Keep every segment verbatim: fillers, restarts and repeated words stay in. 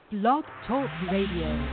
Blog Talk Radio.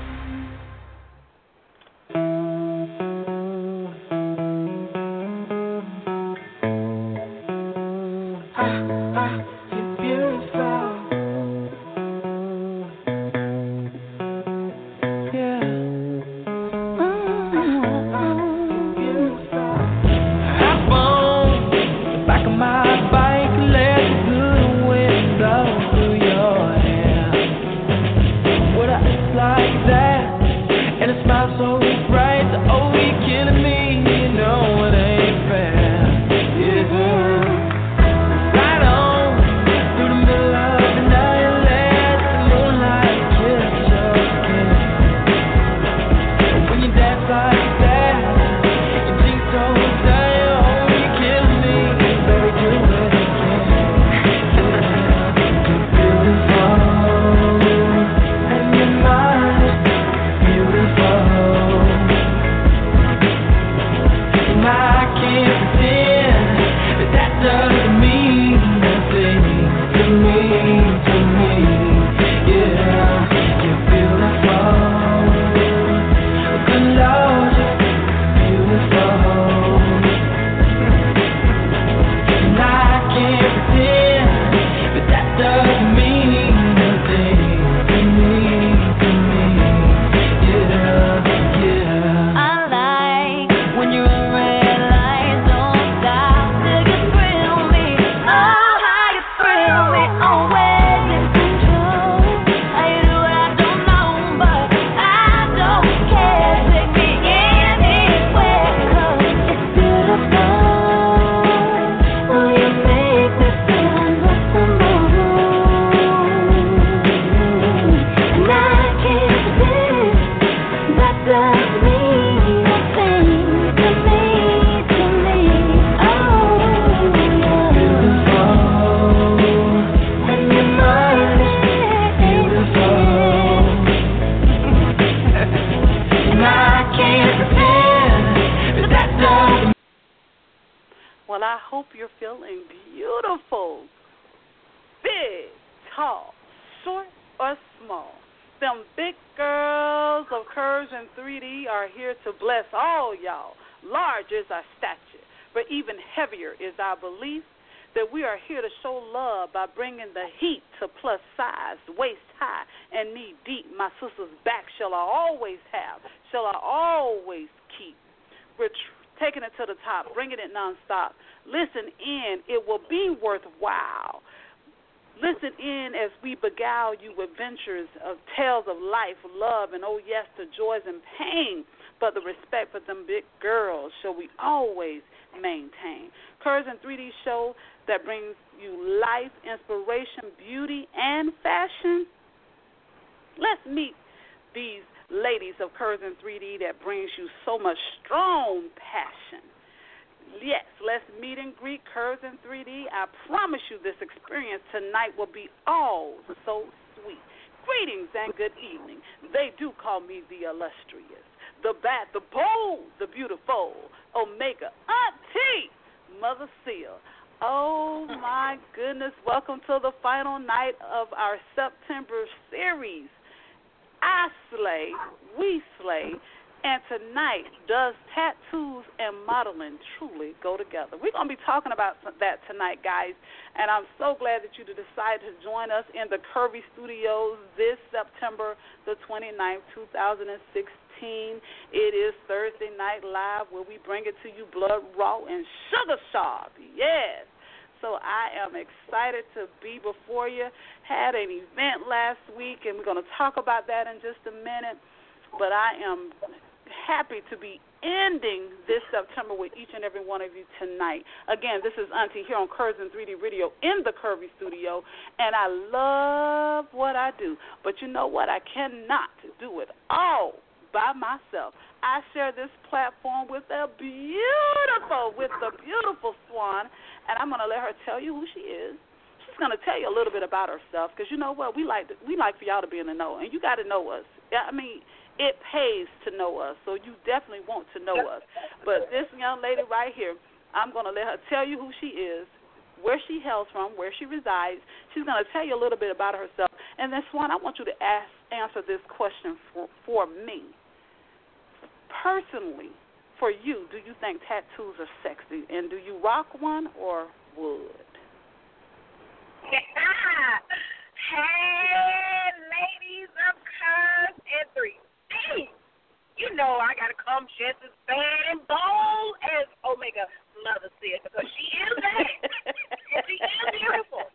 I'm going to let her tell you who she is, where she hails from, where she resides. She's going to tell you a little bit about herself. And then, Swan, I want you to ask, answer this question for, for me. Personally, for you, do you think tattoos are sexy? And do you rock one or would? Hey, ladies of Curves and three D. You know I got to come just as bad and bold as Omega Mother said, because she is bad. And she is beautiful.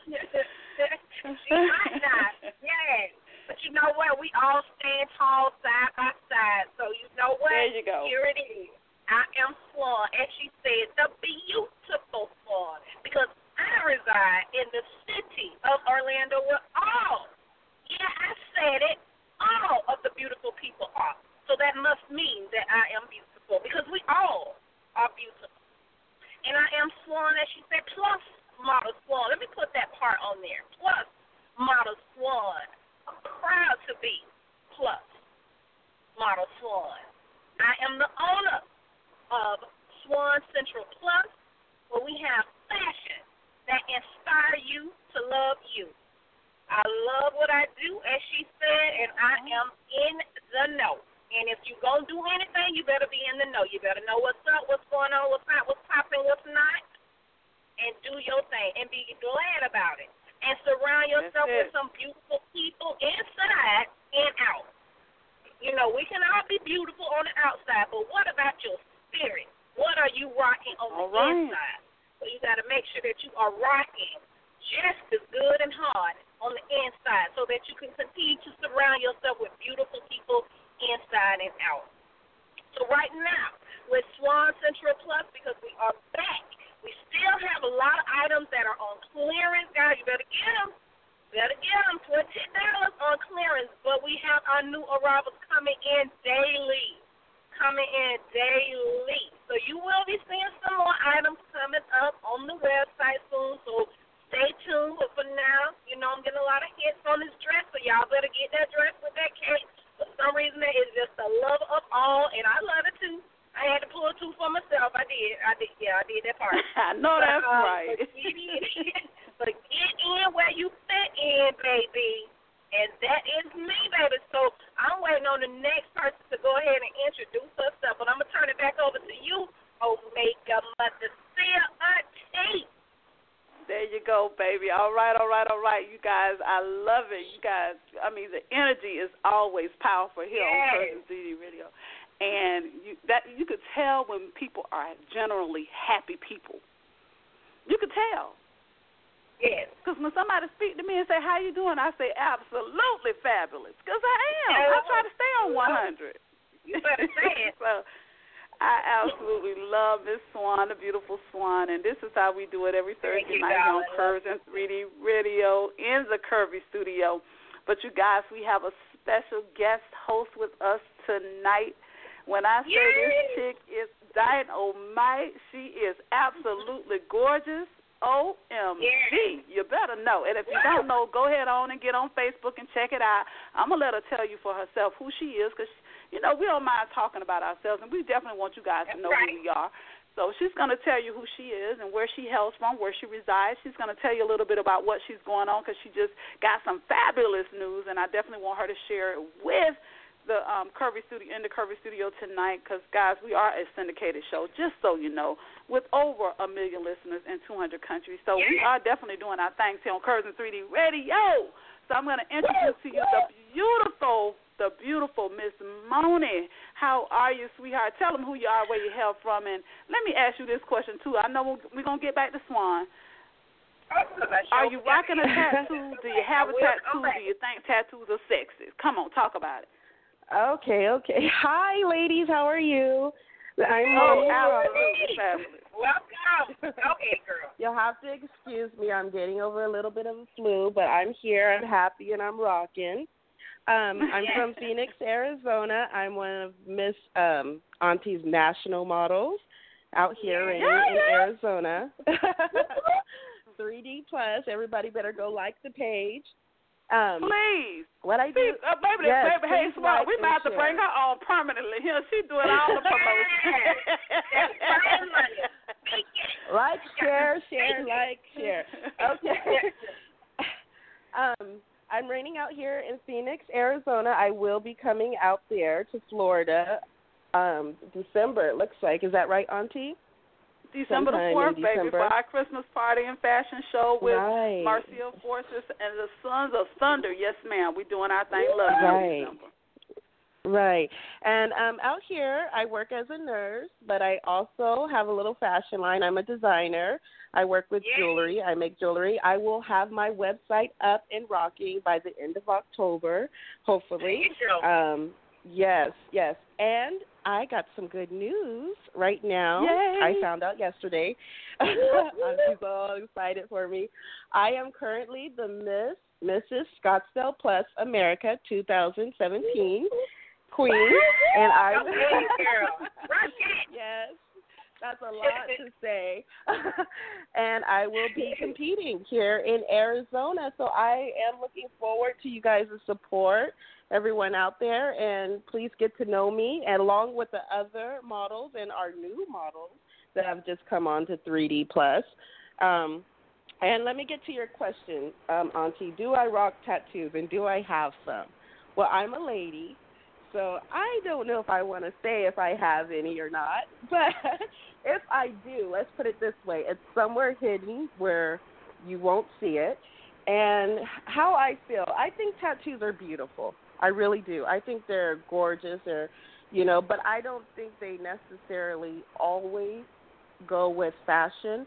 She might not, yes. But you know what? We all stand tall side by side. So you know what? There you go. Here it is. I am Swan, as she said, the beautiful Swan. Because I reside in the city of Orlando where all, yeah, I said it, all of the beautiful people are. So that must mean that I am beautiful, because we all are beautiful. And I am Swan, as she said, plus model Swan. Let me put that part on there. Plus model Swan. I'm proud to be plus model Swan. I am the owner of Swan Central Plus, where we have fashion that inspire you to love you. I love what I do, as she said, and I am in the know. And if you're going to do anything, you better be in the know. You better know what's up, what's going on, what's not, what's popping, what's not, and do your thing and be glad about it. And surround yourself with some beautiful people inside and out. You know, we can all be beautiful on the outside, but what about your spirit? What are you rocking on all the right. inside? So you got to make sure that you are rocking just as good and hard on the inside, so that you can continue to surround yourself with beautiful people inside and out. So right now, with Swan Central Plus, because we are back, we still have a lot of items that are on clearance. Guys, you better get them. Better get them. twenty dollars on clearance. But we have our new arrivals coming in daily. Coming in daily. So you will be seeing some more items coming up on the website soon. So stay tuned. But for now, you know I'm getting a lot of hits on this dress. So y'all better get that dress with that cake. For some reason, it is just the love of all. And I love it too. I had to pull a two for myself. I did. I did. Yeah, I did that part. I know but, that's um, right. But get, in, but get in where you fit in, baby. And that is me, baby. So I'm waiting on the next person to go ahead and introduce herself. But I'm going to turn it back over to you, Omega Mother Auntie. There you go, baby. All right, all right, all right. You guys, I love it. You guys, I mean, the energy is always powerful here yes. on Curves and three D Radio. And you, that you could tell when people are generally happy people. You could tell. Yes. Because when somebody speak to me and say, how you doing, I say, absolutely fabulous. Because I am. Yeah. I try to stay on one hundred. You better say it. So I absolutely love Miss Swan, the beautiful Swan. And this is how we do it every Thursday night on Curves and three D Radio in the Curvy Studio. But you guys, we have a special guest host with us tonight. When I say Yay. This chick is dynamite, she is absolutely gorgeous. O M G. Yeah. You better know. And if you don't know, go ahead on and get on Facebook and check it out. I'm going to let her tell you for herself who she is, because, you know, we don't mind talking about ourselves, and we definitely want you guys That's to know right. who we are. So she's going to tell you who she is and where she hails from, where she resides. She's going to tell you a little bit about what she's going on, because she just got some fabulous news, and I definitely want her to share it with the um, Curvy Studio, in the Curvy Studio tonight, because, guys, we are a syndicated show, just so you know, with over a million listeners in two hundred countries. So yeah. we are definitely doing our things here on Curves and three D Radio. So I'm going to introduce to you the beautiful, the beautiful Miss Moni. How are you, sweetheart? Tell them who you are, where you hail from, and let me ask you this question, too. I know we're going to get back to Swan. Are you rocking a tattoo? Do you have a tattoo? Do you think tattoos are sexy? Come on, talk about it. Okay, okay. Hi, ladies. How are you? I'm oh, absolutely fabulous. Welcome. Okay, girl. You'll have to excuse me. I'm getting over a little bit of a flu, but I'm here. I'm happy, and I'm rocking. Um, I'm yes. from Phoenix, Arizona. I'm one of Miss um, Auntie's national models out here in, yeah. in Arizona. three D Plus. Everybody better go like the page. Um, please. What I do? Uh, baby, yes, baby, hey, Smart, like we about to bring her on permanently here. She doing all the promotion. Like, share, share, like, share. Okay. um, I'm I'm raining out here in Phoenix, Arizona. I will be coming out there to Florida um, December, it looks like. Is that right, Auntie? December the fourth, baby, for our Christmas party and fashion show with right. Marcia Forces and the Sons of Thunder. Yes, ma'am. We're doing our thing. Love you right. in December. Right. And um, out here, I work as a nurse, but I also have a little fashion line. I'm a designer. I work with Yay. jewelry. I make jewelry. I will have my website up and rocking by the end of October, hopefully. Um, yes, yes. And I got some good news right now. Yay. I found out yesterday. I'm so excited for me. I am currently the Miss Missus Scottsdale Plus America two thousand seventeen Queen, and I yes, that's a lot to say. And I will be competing here in Arizona, so I am looking forward to you guys' support, everyone out there, and please get to know me, and along with the other models and our new models that have just come on to three D Plus. Um, and let me get to your question, um, Auntie. Do I rock tattoos, and do I have some? Well, I'm a lady. So I don't know if I want to say if I have any or not, but if I do, let's put it this way. It's somewhere hidden where you won't see it. And how I feel, I think tattoos are beautiful. I really do. I think they're gorgeous, or, you know, but I don't think they necessarily always go with fashion,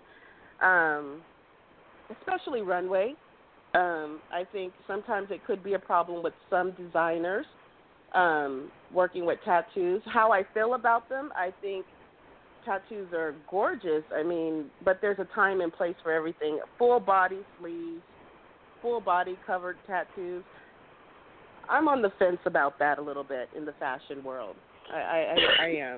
um, especially runway. Um, I think sometimes it could be a problem with some designers. Um, working with tattoos. How I feel about them, I think tattoos are gorgeous. I mean, but there's a time and place for everything. Full body sleeves, full body covered tattoos. I'm on the fence about that a little bit in the fashion world. I, I, I, I am.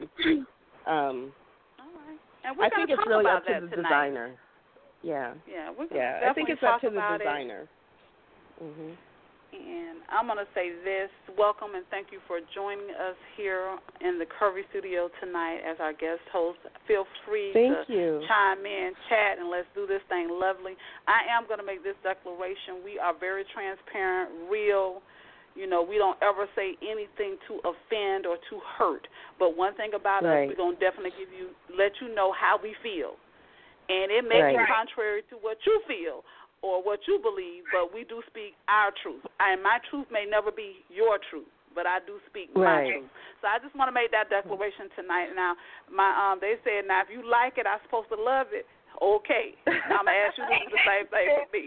Um, All right. And we're I think it's talk really about up to the tonight. designer. Yeah. Yeah, we're yeah. definitely I think it's talk up to the about designer. It. Mhm. And I'm going to say this. Welcome and thank you for joining us here in the Curvy Studio tonight as our guest host. Feel free thank to you. chime in, chat, and let's do this thing lovely. I am going to make this declaration. We are very transparent, real. You know, we don't ever say anything to offend or to hurt. But one thing about right. us, we're going to definitely give you, let you know how we feel. And it may right. be contrary to what you feel or what you believe, but we do speak our truth. And my truth may never be your truth, but I do speak my right. truth. So I just want to make that declaration tonight. Now, my um, they said, now, if you like it, I'm supposed to love it. Okay. I'm going to ask you to do the same thing for me.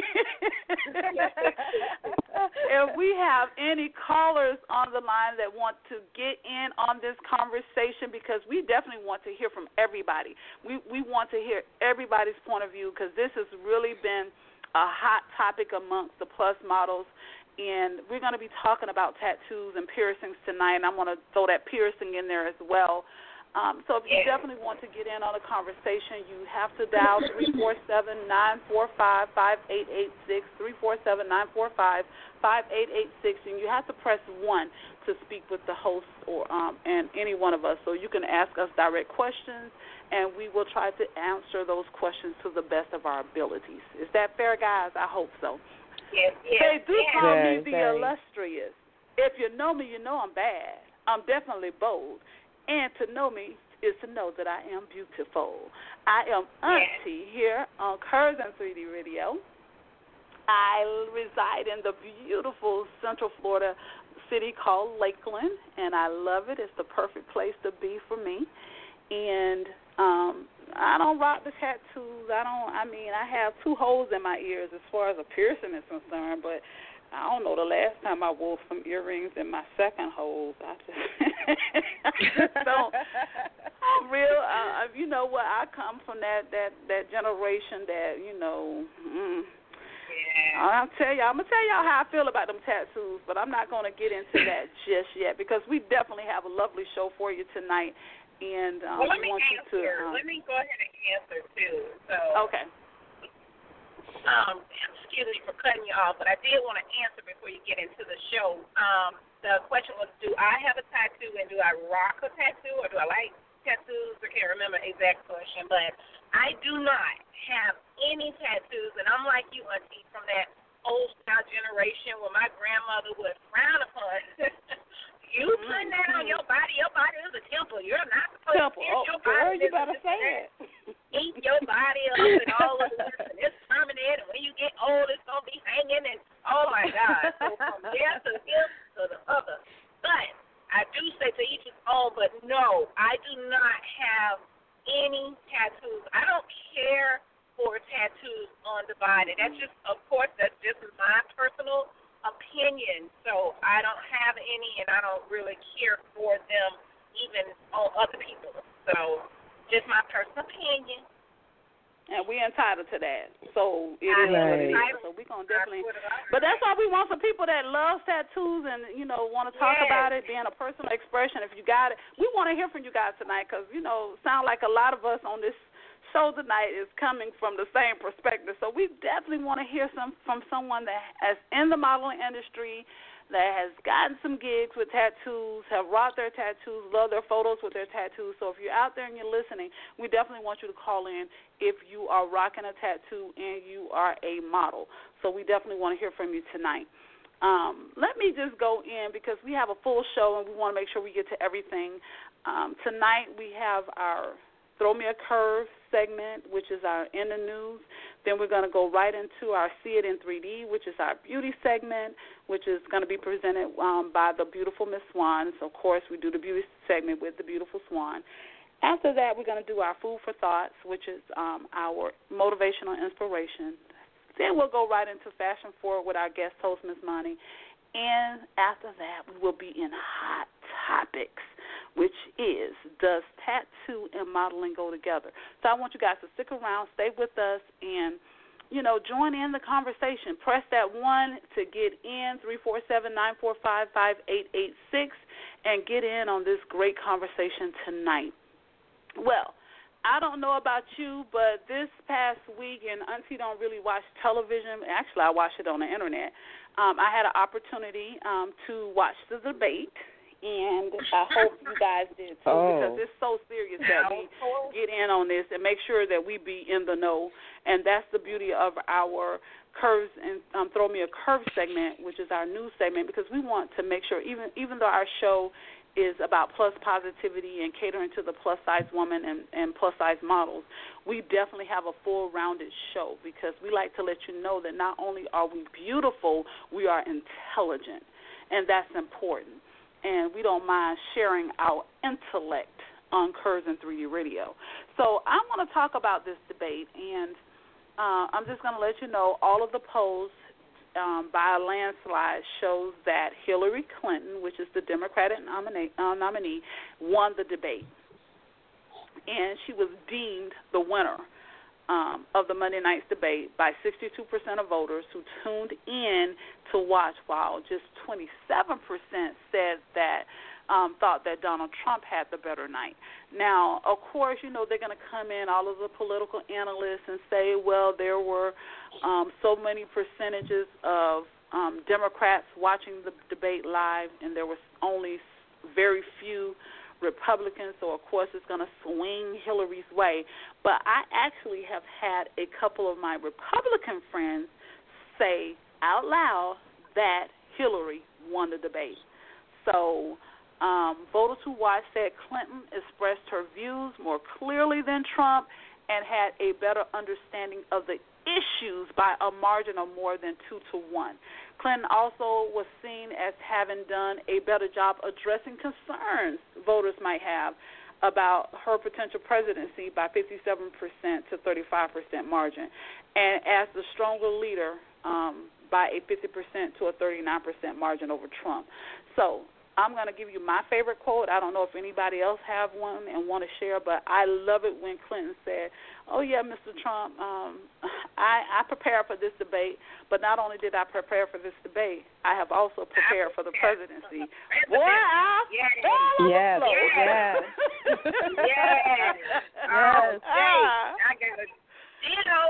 If we have any callers on the line that want to get in on this conversation, because we definitely want to hear from everybody. We we want to hear everybody's point of view, because this has really been a hot topic amongst the plus models. And we're going to be talking about tattoos and piercings tonight, and I'm going to throw that piercing in there as well. Um, so if you yeah. definitely want to get in on a conversation, you have to dial three four seven, nine four five, five eight eight six, three four seven, nine four five, five eight eight six, and you have to press one to speak with the host or um, and any one of us. So you can ask us direct questions, and we will try to answer those questions to the best of our abilities. Is that fair, guys? I hope so. Yes, yes. They do yes. call very, me the very. illustrious. If you know me, you know I'm bad. I'm definitely bold. And to know me is to know that I am beautiful. I am Auntie here on Curves and three D Radio. I reside in the beautiful Central Florida city called Lakeland, and I love it. It's the perfect place to be for me. And um, I don't rock the tattoos. I don't. I mean, I have two holes in my ears as far as a piercing is concerned, but I don't know the last time I wore some earrings in my second holes. I just, I just don't. I'm real. Uh, you know what? I come from that that that generation that you know. Mm, yeah. I'll tell y'all. I'm gonna tell y'all how I feel about them tattoos, but I'm not gonna get into that just yet because we definitely have a lovely show for you tonight, and um, well, let we me want answer. you to. Um, let me go ahead and answer too. So. Okay. Um, excuse me for cutting you off, but I did want to answer before you get into the show. Um, the question was, do I have a tattoo and do I rock a tattoo or do I like tattoos? I can't remember the exact question, but I do not have any tattoos, and I'm like you, Auntie, from that old style generation where my grandmother would frown upon. You putting that on your body? Your body is a temple. You're not supposed temple. to eat Oh, your girl, body. you better say it. Eat your body up and all of this, and it's permanent. And when you get old, it's gonna be hanging. And oh my God! So from there to here to the other. But I do say to each his own. But no, I do not have any tattoos. I don't care for tattoos on the body. That's just, of course, that's just my personal opinion. So I don't have any, and I don't really care for them even on other people. So just my personal opinion. And we're entitled to that. So it is right. what it is. So we're going to definitely. But that's why we want some people that love tattoos and, you know, want to talk yes. about it, being a personal expression. If you got it, we want to hear from you guys tonight because, you know, sound like a lot of us on this show tonight is coming from the same perspective. So we definitely want to hear some from someone that is in the modeling industry, that has gotten some gigs with tattoos, have rocked their tattoos, love their photos with their tattoos. So if you're out there and you're listening, we definitely want you to call in if you are rocking a tattoo and you are a model. So we definitely want to hear from you tonight. Um, let me just go in because we have a full show and we want to make sure we get to everything. Um, tonight we have our Throw Me a Curve segment, which is our In the News. Then we're going to go right into our See It in three D, which is our beauty segment, which is going to be presented um, by the beautiful Miss Swan. So, of course, we do the beauty segment with the beautiful Swan. After that, we're going to do our Food for Thoughts, which is um, our motivational inspiration. Then we'll go right into Fashion Forward with our guest host, Miss Monty. And after that, we will be in Hot Topics, which is, does tattoo and modeling go together? So I want you guys to stick around, stay with us, and, you know, join in the conversation. Press that one to get in, three four seven, nine four five, five eight eight six, and get in on this great conversation tonight. Well, I don't know about you, but this past week, and Auntie don't really watch television. Actually, I watch it on the Internet. Um, I had an opportunity um, to watch the debate. And I hope you guys did too, oh. because it's so serious that we get in on this and make sure that we be in the know. And that's the beauty of our Curves and um, Throw Me a Curve segment, which is our news segment, because we want to make sure, even even though our show is about plus positivity and catering to the plus-size woman and, and plus-size models, we definitely have a full-rounded show because we like to let you know that not only are we beautiful, we are intelligent, and that's important. And we don't mind sharing our intellect on Curves in three D Radio. So I want to talk about this debate, and uh, I'm just going to let you know all of the polls um, by a landslide shows that Hillary Clinton, which is the Democratic nominee, uh, nominee, won the debate. And she was deemed the winner um, of the Monday night's debate by sixty-two percent of voters who tuned in to watch, while just twenty-seven percent said that um, thought that Donald Trump had the better night. Now, of course, you know, they're going to come in, all of the political analysts, and say, well, there were um, so many percentages of um, Democrats watching the debate live, and there was only very few Republicans, so of course it's going to swing Hillary's way. But I actually have had a couple of my Republican friends say out loud that Hillary won the debate. So um, voters who watched said Clinton expressed her views more clearly than Trump and had a better understanding of the issues by a margin of more than two to one. Clinton also was seen as having done a better job addressing concerns voters might have about her potential presidency by fifty-seven percent to thirty-five percent margin, and as the stronger leader um, by a fifty percent to a thirty-nine percent margin over Trump. So I'm going to give you my favorite quote. I don't know if anybody else have one and want to share, but I love it when Clinton said, oh, yeah, Mister Trump, um, I, I prepared for this debate, but not only did I prepare for this debate, I have also prepared for the presidency. Boy, I fell on yes, the floor. Yes, yes. Oh, yes. ah. I got a ditto.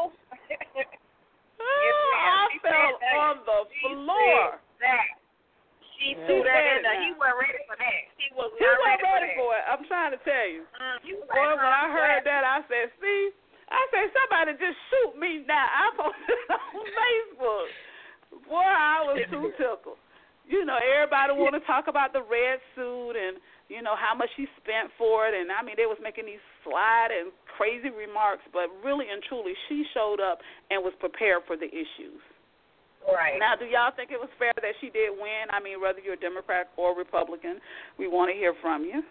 Oh, I fell on the floor. She threw that in there. He wasn't ready for that. He was He not wasn't ready, ready for, for it. I'm trying to tell you. Mm, you Boy, when I heard that, I said, see, I said, somebody just shoot me now. I posted it on Facebook. Boy, I was too tickled. You know, everybody want to talk about the red suit and, you know, how much she spent for it. And, I mean, they was making these slight and crazy remarks. But really and truly, she showed up and was prepared for the issues. Right. Now, do y'all think it was fair that she did win? I mean, whether you're a Democrat or Republican, we want to hear from you.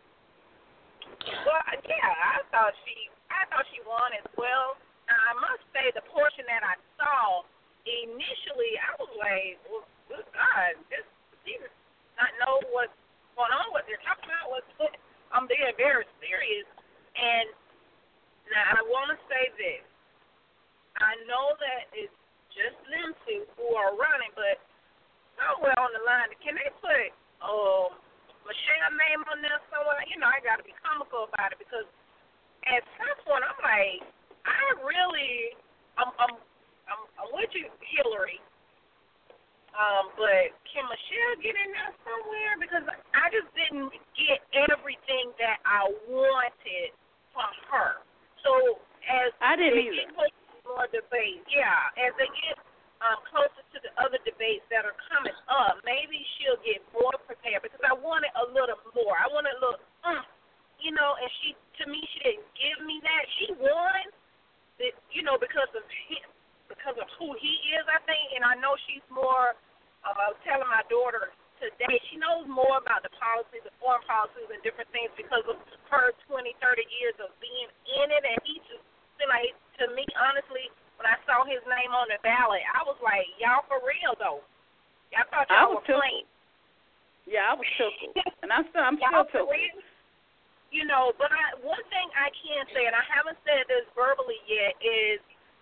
Well, yeah, I thought she, I thought she won as well. Now, I must say, the portion that I saw initially, I was like, well, good God, this she does not know what's going on, what they're talking about. What's I'm um, being very serious. And now I want to say this: I know that it's just them two who are running, but somewhere on the line, can they put um Michelle's name on there somewhere? You know, I got to be comical about it because at some point I'm like, I really, I'm, I'm, I'm, I'm with you, Hillary. Um, but can Michelle get in there somewhere? Because I just didn't get everything that I wanted from her. So as I didn't they either. get more debates, yeah, as they get um, closer to the other debates that are coming up, maybe she'll get more prepared because I wanted a little more. I wanted a little, mm, you know, and she, to me, she didn't give me that. She won, that, you know, because of him, because of who he is, I think, and I know she's more. Um, I was telling my daughter today, she knows more about the policies, the foreign policies, and different things because of her twenty, thirty years of being in it. And he just, like, to me, honestly, when I saw his name on the ballot, I was like, y'all for real, though. Y'all thought y'all were playing. Yeah, I was tickled. And I'm still, I'm y'all still tickled. You know, but I, one thing I can say, and I haven't said this verbally yet, is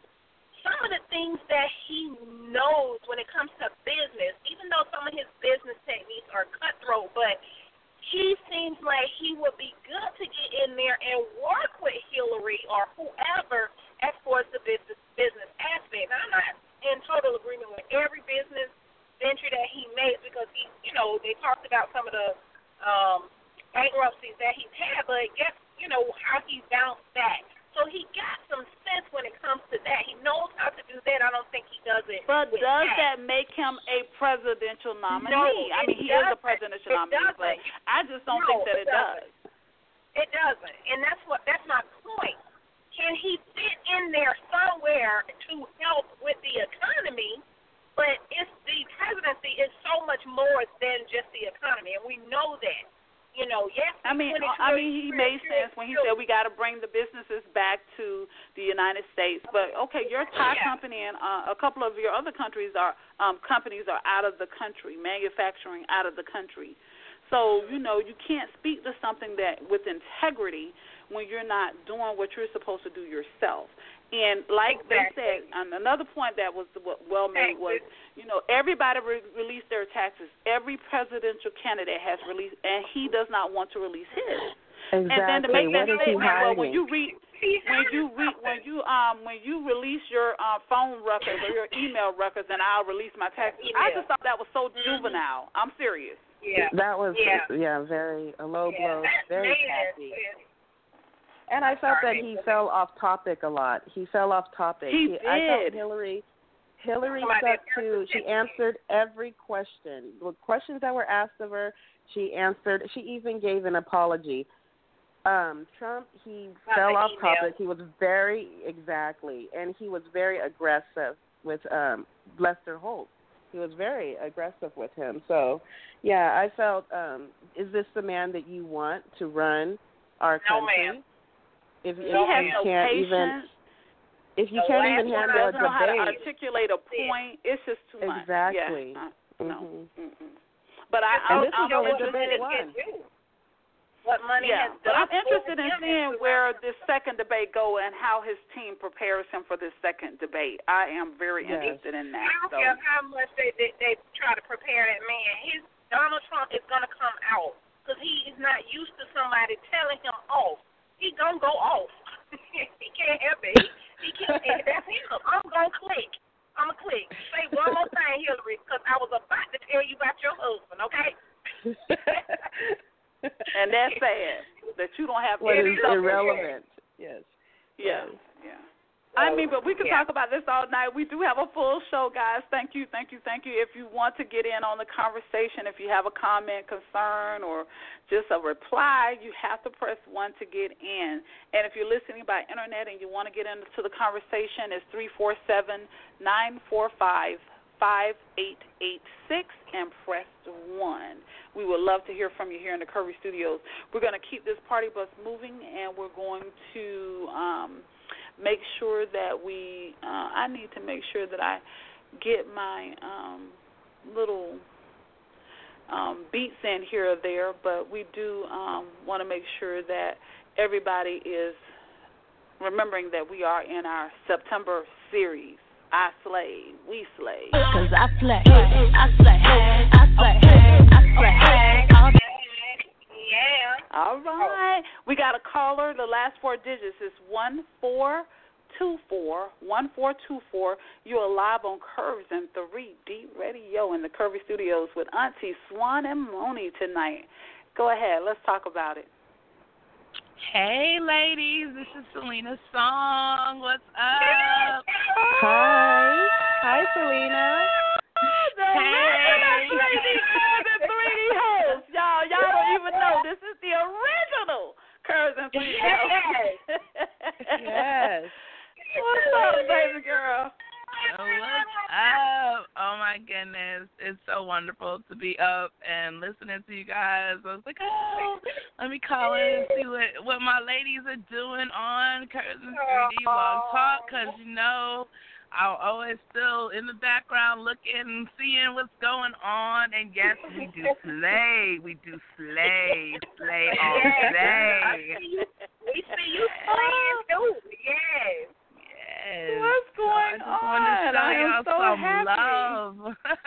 some of the things that he knows when it comes to business, even though some of his business techniques are cutthroat, but he seems like he would be good to get in there and work with Hillary or whoever as far as the business business aspect. Now, I'm not in total agreement with every business venture that he makes because he, you know, they talked about some of the um, bankruptcies that he's had, but guess, you know, how he's bounced back. So he got some sense when it comes to that. He knows how to do that. I don't think he does it. But with does that. that make him a presidential nominee? No, I mean, he is a presidential it nominee, doesn't. but I just don't no, think that it, it does. It doesn't, and that's what that's my point. Can he fit in there somewhere to help with the economy? But it's the presidency is so much more than just the economy, and we know that. You know, yes. I mean, I mean, he made sense when he said we got to bring the businesses back to the United States. But okay, your Thai company and uh, a couple of your other countries are um, companies are out of the country, manufacturing out of the country. So you know, you can't speak to something that with integrity when you're not doing what you're supposed to do yourself. And like exactly. they said, and another point that was well made was, you know, everybody re- released their taxes. Every presidential candidate has released, and he does not want to release his. Exactly. And then to make what that is he statement, well, hiding? when you read, when you read, when you um, when you release your uh, phone records or your email records, and I'll release my taxes. I just thought that was so juvenile. I'm serious. Yeah. That was yeah, yeah very a low yeah. blow, very tacky. And I felt that he fell off topic a lot. He fell off topic. He, he did. I felt Hillary Hillary stuck to she answered every question. The questions that were asked of her, she answered. She even gave an apology. Um, Trump, he Not fell off email. topic. He was very exactly, and he was very aggressive with um, Lester Holt. He was very aggressive with him. So, yeah, I felt, um, is this the man that you want to run our No, country? ma'am. If, if He has you no can't patience. even, if you The can't last even one handle a doesn't know how to debate, articulate a point. It's just too much. exactly. Yeah. Uh, no. Mm-hmm. Mm-mm. But I, And I, this I'm is only interested. debate one. What money Yeah, has but done I'm interested in for him seeing is where this second debate go and how his team prepares him for this second debate. I am very Yes. interested in that. I don't So. care how much they, they they try to prepare that man. His Donald Trump is gonna come out because he is not used to somebody telling him off. He gonna go off. He can't help it. He, he can't. That's him. I'm gonna click. I'm gonna click. Say one more thing, Hillary, because I was about to tell you about your husband. Okay. And that's sad that you don't have What any is substance. irrelevant? Yes. Yeah, Yes. yeah. I mean, but we can yeah. talk about this all night. We do have a full show, guys. Thank you, thank you, thank you. If you want to get in on the conversation, if you have a comment, concern, or just a reply, you have to press one to get in. And if you're listening by internet and you want to get into the conversation, it's three four seven, nine four five, five eight eight six and press one. We would love to hear from you here in the Curvy Studios. We're going to keep this party bus moving, and we're going to um, make sure that we, uh, I need to make sure that I get my um, little um, beats in here or there, but we do um, want to make sure that everybody is remembering that we are in our September series. I slay, we slay. Cause I slay, I slay, I slay, I slay. Yeah. All right. We got a caller. The last four digits is one four two four, one four two four. You are live on Curves and three D Radio in the Curvy Studios with Auntie Swan and Moni tonight. Go ahead. Let's talk about it. Hey, ladies, this is Selena Song. What's up? Hi. Hi, Selena. The hey. Lady Curves and three D host. Y'all, y'all don't even know. This is the original Curves and three D host. Yes. What's up, baby girl? Oh, what's up? Oh, my goodness. It's so wonderful to be up and listening to you guys. I was like, oh, let me call in and see what, what my ladies are doing on Curves and three D Blog Talk, because, you know, I'm always still in the background looking and seeing what's going on. And, yes, we do slay. We do slay. Slay all day. We see you slaying, too. Yes. Yes. What's going so I just on? want to show I am y'all so some happy. love.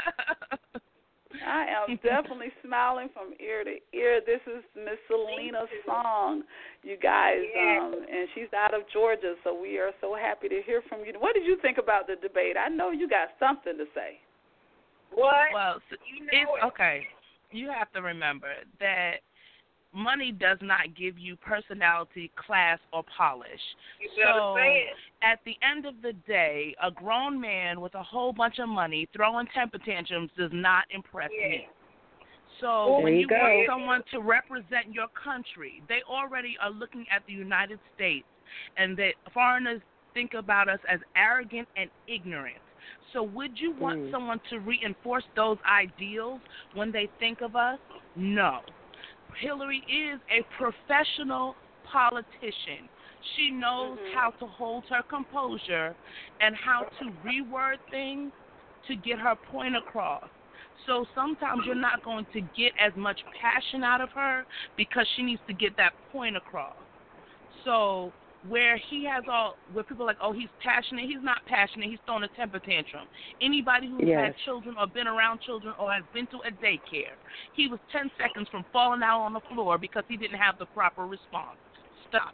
I am definitely smiling from ear to ear. This is Miss Selena Song, you guys, um, and she's out of Georgia, so we are so happy to hear from you. What did you think about the debate? I know you got something to say. What? Well, You know it's it. okay. You have to remember that money does not give you personality, class, or polish. You better so say it. at the end of the day, a grown man with a whole bunch of money throwing temper tantrums does not impress Yeah. me. So There when you you go. want someone to represent your country, they already are looking at the United States, and that foreigners think about us as arrogant and ignorant. So would you want Mm. someone to reinforce those ideals when they think of us? No. Hillary is a professional politician. She knows Mhm. how to hold her composure and how to reword things to get her point across. So sometimes you're not going to get as much passion out of her because she needs to get that point across. So where he has all, where people are like, oh, he's passionate, he's not passionate, he's throwing a temper tantrum. Anybody who's Yes. had children or been around children or has been to a daycare, he was ten seconds from falling out on the floor because he didn't have the proper response. Stop.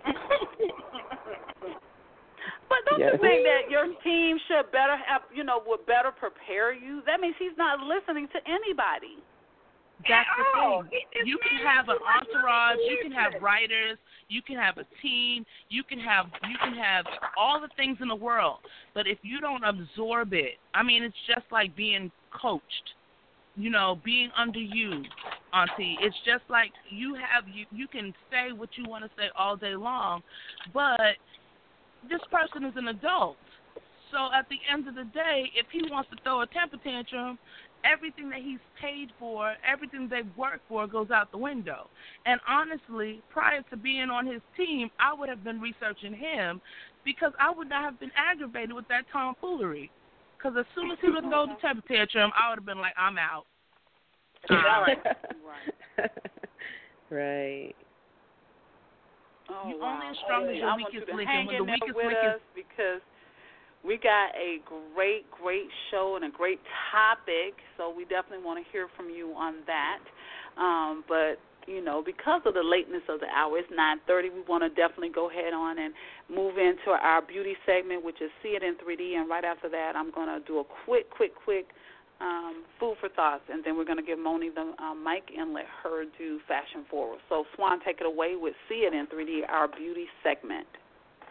But don't Yes. you think that your team should better have, you know, would better prepare you? That means he's not listening to anybody. That's At the all. thing. It- it's You can not have an too much entourage, money you can have business. writers, you can have a team, you can have you can have all the things in the world. But if you don't absorb it, I mean, it's just like being coached. You know, being under you, Auntie. It's just like you have you you can say what you want to say all day long, but this person is an adult. So at the end of the day, if he wants to throw a temper tantrum, everything that he's paid for, everything they've worked for goes out the window. And honestly, prior to being on his team, I would have been researching him because I would not have been aggravated with that tomfoolery. Because as soon as he would throw the temper tantrum, I would have been like, I'm out. I'm out. Right. Right. Oh, You wow. only as strong as your I want weakest you to link, hang and when in the there weakest with link us is because we got a great, great show and a great topic, so we definitely want to hear from you on that. Um, but, you know, because of the lateness of the hour, it's nine thirty, we want to definitely go ahead on and move into our beauty segment, which is See It in three D, and right after that I'm going to do a quick, quick, quick um, food for thoughts, and then we're going to give Moni the um, mic and let her do Fashion Forward. So, Swan, take it away with See It in three D, our beauty segment.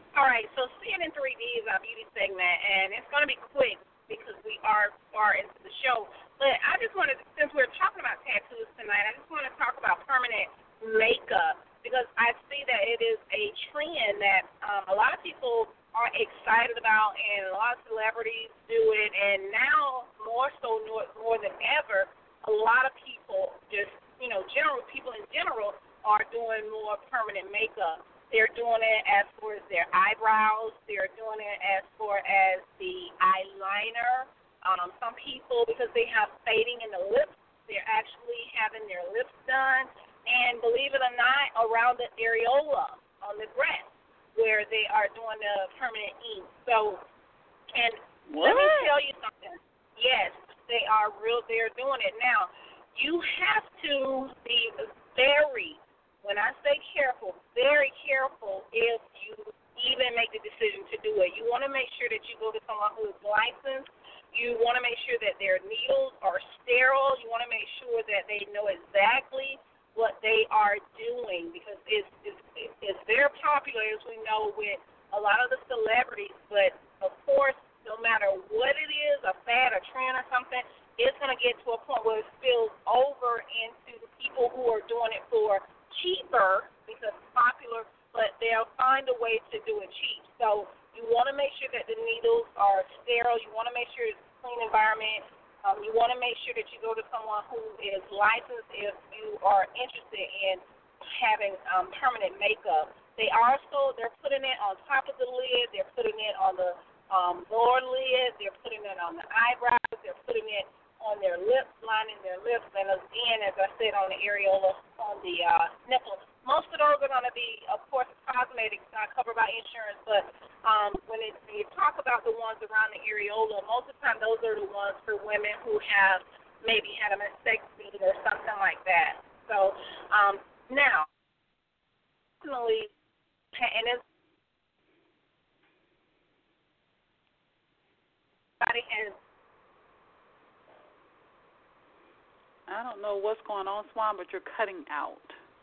All right, so Seeing in three D is our beauty segment, and it's going to be quick because we are far into the show. But I just wanted, since we're talking about tattoos tonight, I just want to talk about permanent makeup because I see that it is a trend that um, a lot of people are excited about, and a lot of celebrities do it, and now more so more, more than ever, a lot of people just, you know, general people in general are doing more permanent makeup. They're doing it as far as their eyebrows. They're doing it as far as the eyeliner. Um, some people, because they have fading in the lips, they're actually having their lips done. And believe it or not, around the areola on the breast, where they are doing the permanent ink. So, and what? let me tell you something. Yes, they are real. They're doing it now. You have to be very, when I say careful, very careful if you even make the decision to do it. You want to make sure that you go to someone who is licensed. You want to make sure that their needles are sterile. You want to make sure that they know exactly what they are doing because it's, it's, it's very popular, as we know, with a lot of the celebrities. But, of course, no matter what it is, a fad, a trend or something, it's going to get to a point where it spills over into the people who are doing it for cheaper because it's popular, but they'll find a way to do it cheap. So you want to make sure that the needles are sterile. You want to make sure it's a clean environment. Um, you want to make sure that you go to someone who is licensed if you are interested in having um, permanent makeup. They also, they're putting it on top of the lid. They're putting it on the um, lower lid. They're putting it on the eyebrows. They're putting it on their lips, lining their lips, and again, as I said, on the areola, on the uh, nipples. Most of those are going to be, of course, cosmetics, not covered by insurance, but um, when, it, when you talk about the ones around the areola, most of the time those are the ones for women who have maybe had a mastectomy or something like that. So um, now, personally, and it's body has I don't know what's going on, Swan, but you're cutting out.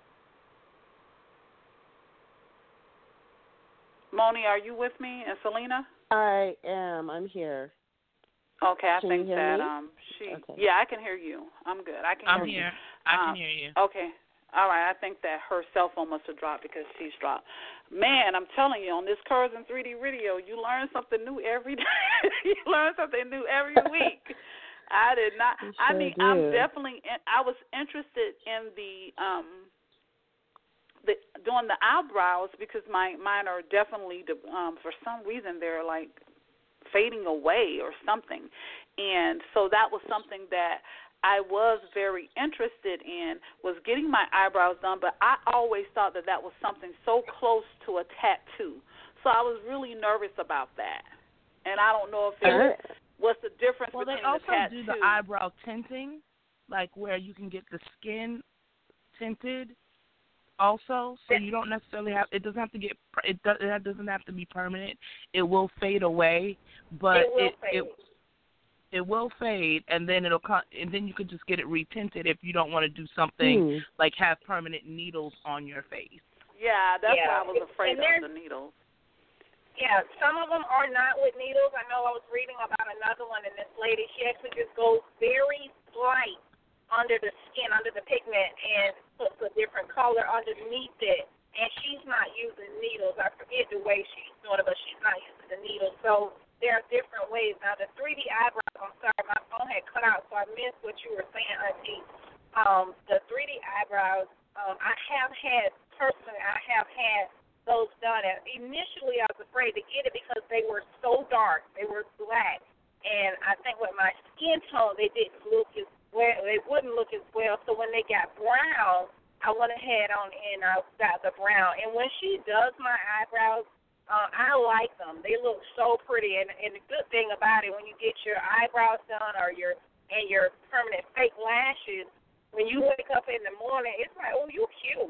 Moni, are you with me? And Selena? I am. I'm here. Okay, I can think you hear that me? um she okay. yeah, I can hear you. I'm good. I can I'm hear here. you. I can um, hear you. Okay. All right, I think that her cell phone must have dropped because she's dropped. Man, I'm telling you, on this Curves in three D Radio, you learn something new every day. You learn something new every week. I did not. You I sure mean, do. I'm definitely. In, I was interested in the um, the doing the eyebrows because my mine are definitely um, for some reason they're like fading away or something, and so that was something that I was very interested in was getting my eyebrows done. But I always thought that that was something so close to a tattoo, so I was really nervous about that, and I don't know if it was. What's the difference well, between they also the tattoo? do the eyebrow tinting, like where you can get the skin tinted also, so you don't necessarily have, it doesn't have to get, it, does, it doesn't have to be permanent. It will fade away, but it will it, fade. it it will fade, and then it'll come, and then you could just get it retinted if you don't want to do something Hmm. like have permanent needles on your face. Yeah, that's Yeah. why I was afraid And of the needles. Yeah, some of them are not with needles. I know I was reading about another one, and this lady, she actually just goes very slight under the skin, under the pigment, and puts a different color underneath it. And she's not using needles. I forget the way she's doing it, but she's not using the needles. So there are different ways. Now, the three D eyebrows, I'm sorry, my phone had cut out, so I missed what you were saying, Auntie. Um, the three D eyebrows, um, I have had, personally, I have had those done. And initially, I was afraid to get it because they were so dark. They were black. And I think with my skin tone, they didn't look as well. They wouldn't look as well. So when they got brown, I went ahead on and I got the brown. And when she does my eyebrows, uh, I like them. They look so pretty. And, and the good thing about it, when you get your eyebrows done or your and your permanent fake lashes, when you wake up in the morning, it's like, oh, you cute.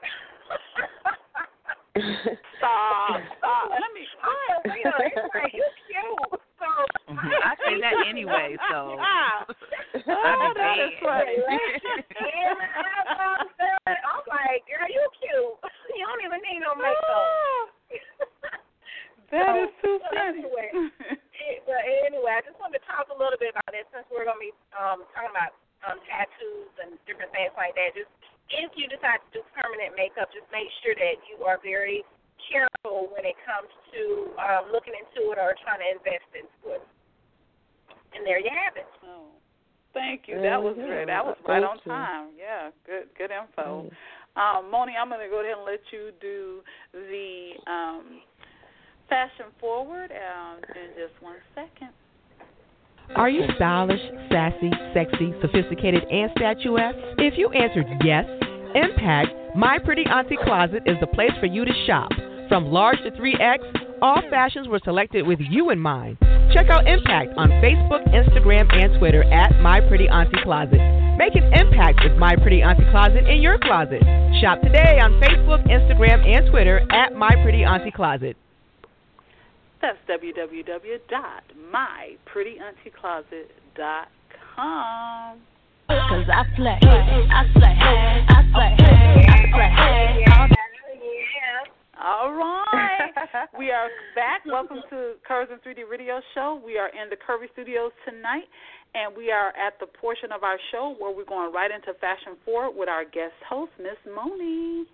Stop, stop. Let me. Oh, real. It's like, you cute. So I say that anyway, so Wow. that'd Oh, be that is funny. and my eyebrows done. I'm like, girl, you cute. You don't even need no makeup. That so, is too so funny. Anyway, but anyway, I just wanted to talk a little bit about that since we're going to be um, talking about um, tattoos and different things like that. Just if you decide to do permanent makeup, just make sure that you are very careful when it comes to um, looking into it or trying to invest into it. And there you have it. Oh, thank you. That was great. That was right on Thank you. time. Yeah, good, good info. Mm. Um, Moni, I'm going to go ahead and let you do the um, fashion forward um, in just one second. Are you stylish, sassy, sexy, sophisticated, and statuesque? If you answered yes, Impact My Pretty Auntie Closet is the place for you to shop. From large to three X, all fashions were selected with you in mind. Check out Impact on Facebook, Instagram, and Twitter at My Pretty Auntie Closet. Make an impact with My Pretty Auntie Closet in your closet. Shop today on Facebook, Instagram, and Twitter at My Pretty Auntie Closet. That's w w w dot my pretty auntie closet dot com. Cause I slay, I slay, I slay, I slay. Yeah. All right. We are back. Welcome to Curves in three D Radio Show. We are in the Curvy Studios tonight, and we are at the portion of our show where we're going right into Fashion Forward with our guest host, Miss Moni.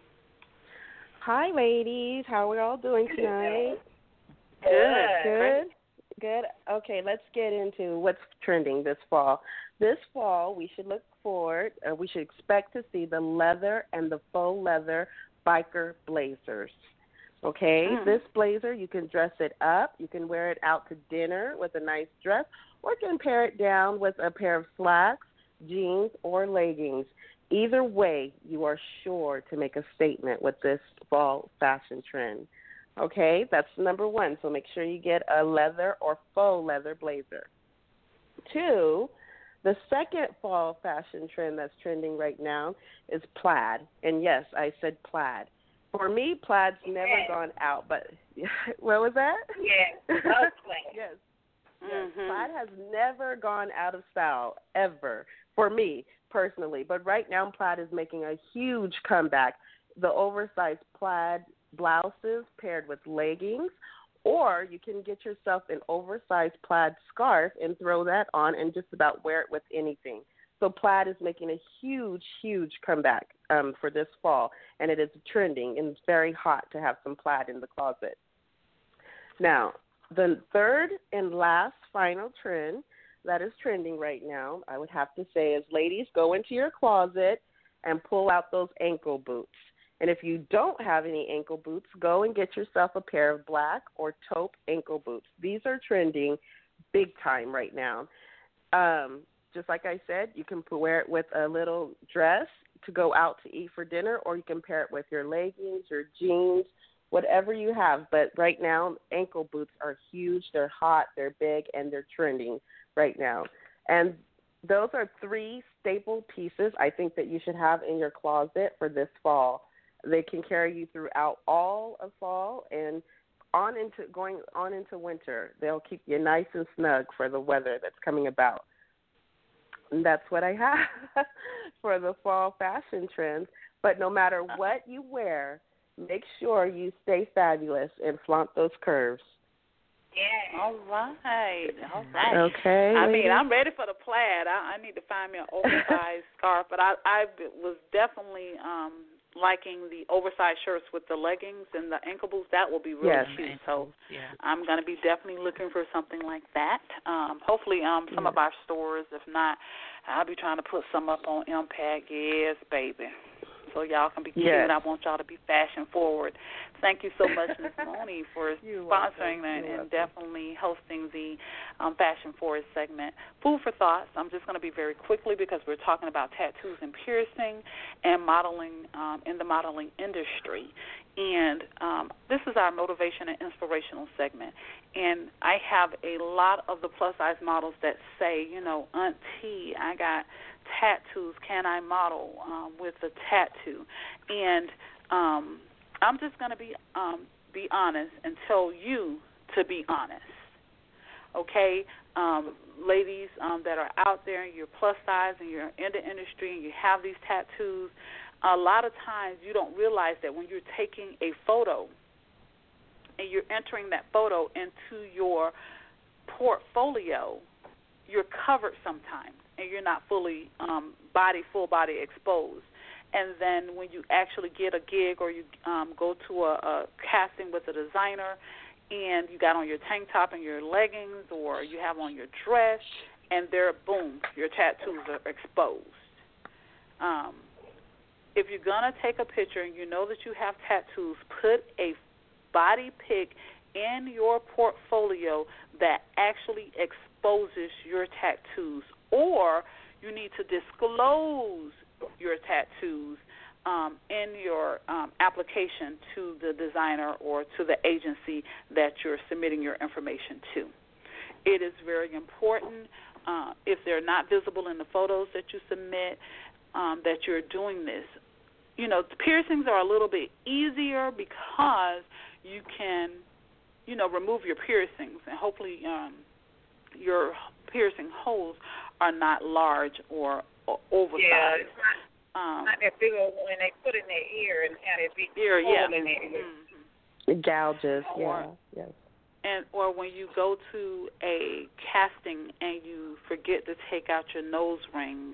Hi, ladies. How are we all doing tonight? Good. Good. Good. Okay, let's get into what's trending this fall. This fall, we should look forward, uh, we should expect to see the leather and the faux leather biker blazers. Okay, Mm. this blazer, you can dress it up. You can wear it out to dinner with a nice dress, or you can pair it down with a pair of slacks, jeans, or leggings. Either way, you are sure to make a statement with this fall fashion trend. Okay, that's number one. So make sure you get a leather or faux leather blazer. Two, the second fall fashion trend that's trending right now is plaid. And yes, I said plaid. For me, plaid's never Yes. gone out. But what was that? Yes, love plaid. Yes. Mm-hmm. Yes, plaid has never gone out of style, ever, for me personally. But right now, plaid is making a huge comeback. The oversized plaid blouses paired with leggings, or you can get yourself an oversized plaid scarf and throw that on and just about wear it with anything. So plaid is making a huge, huge comeback um, for this fall, and it is trending, and it's very hot to have some plaid in the closet. Now, the third and last final trend that is trending right now, I would have to say, is ladies, go into your closet and pull out those ankle boots. And if you don't have any ankle boots, go and get yourself a pair of black or taupe ankle boots. These are trending big time right now. Um, just like I said, you can wear it with a little dress to go out to eat for dinner, or you can pair it with your leggings, your jeans, whatever you have. But right now, ankle boots are huge. They're hot, they're big, and they're trending right now. And those are three staple pieces I think that you should have in your closet for this fall. They can carry you throughout all of fall and on into going on into winter. They'll keep you nice and snug for the weather that's coming about. And that's what I have for the fall fashion trends. But no matter what you wear, make sure you stay fabulous and flaunt those curves. Yeah. All right. All right. Okay. I ladies? mean, I'm ready for the plaid. I, I need to find me an oversized scarf, but I, I was definitely um, liking the oversized shirts with the leggings and the ankle boots. That will be really Yes. cute. So Yeah. I'm going to be definitely looking for something like that. Um, hopefully, um, some yes. of our stores. If not, I'll be trying to put some up on Impact. Yes, baby. So y'all can be cute. Yes. I want y'all to be fashion forward. Thank you so much, Miz Moni, for You're sponsoring welcome. that You're and welcome. definitely hosting the um, Fashion Forward segment. Food for thoughts. I'm just going to be very quickly because we're talking about tattoos and piercing and modeling um, in the modeling industry. And um, this is our motivation and inspirational segment. And I have a lot of the plus-size models that say, you know, Auntie, I got tattoos. Can I model um, with a tattoo? And um, I'm just going to be um, be honest and tell you to be honest. Okay, um, ladies um, that are out there, you're plus size and you're in the industry and you have these tattoos, a lot of times you don't realize that when you're taking a photo and you're entering that photo into your portfolio, you're covered sometimes, and you're not fully um, body, full body exposed. And then when you actually get a gig or you um, go to a, a casting with a designer and you got on your tank top and your leggings or you have on your dress, and there, boom, your tattoos are exposed. Um, if you're going to take a picture and you know that you have tattoos, put a body pic in your portfolio that actually exposes your tattoos, or you need to disclose your tattoos um, in your um, application to the designer or to the agency that you're submitting your information to. It is very important, uh, if they're not visible in the photos that you submit, um, that you're doing this. You know, piercings are a little bit easier because you can, you know, remove your piercings, and hopefully um, your piercing holes are not large or, or oversized. Yeah, it's not, um, not that big old when they put in their ear and have that big ear, hole yeah. in their ear. Mm-hmm. It gouges, yeah, Or, yes. And or when you go to a casting and you forget to take out your nose ring,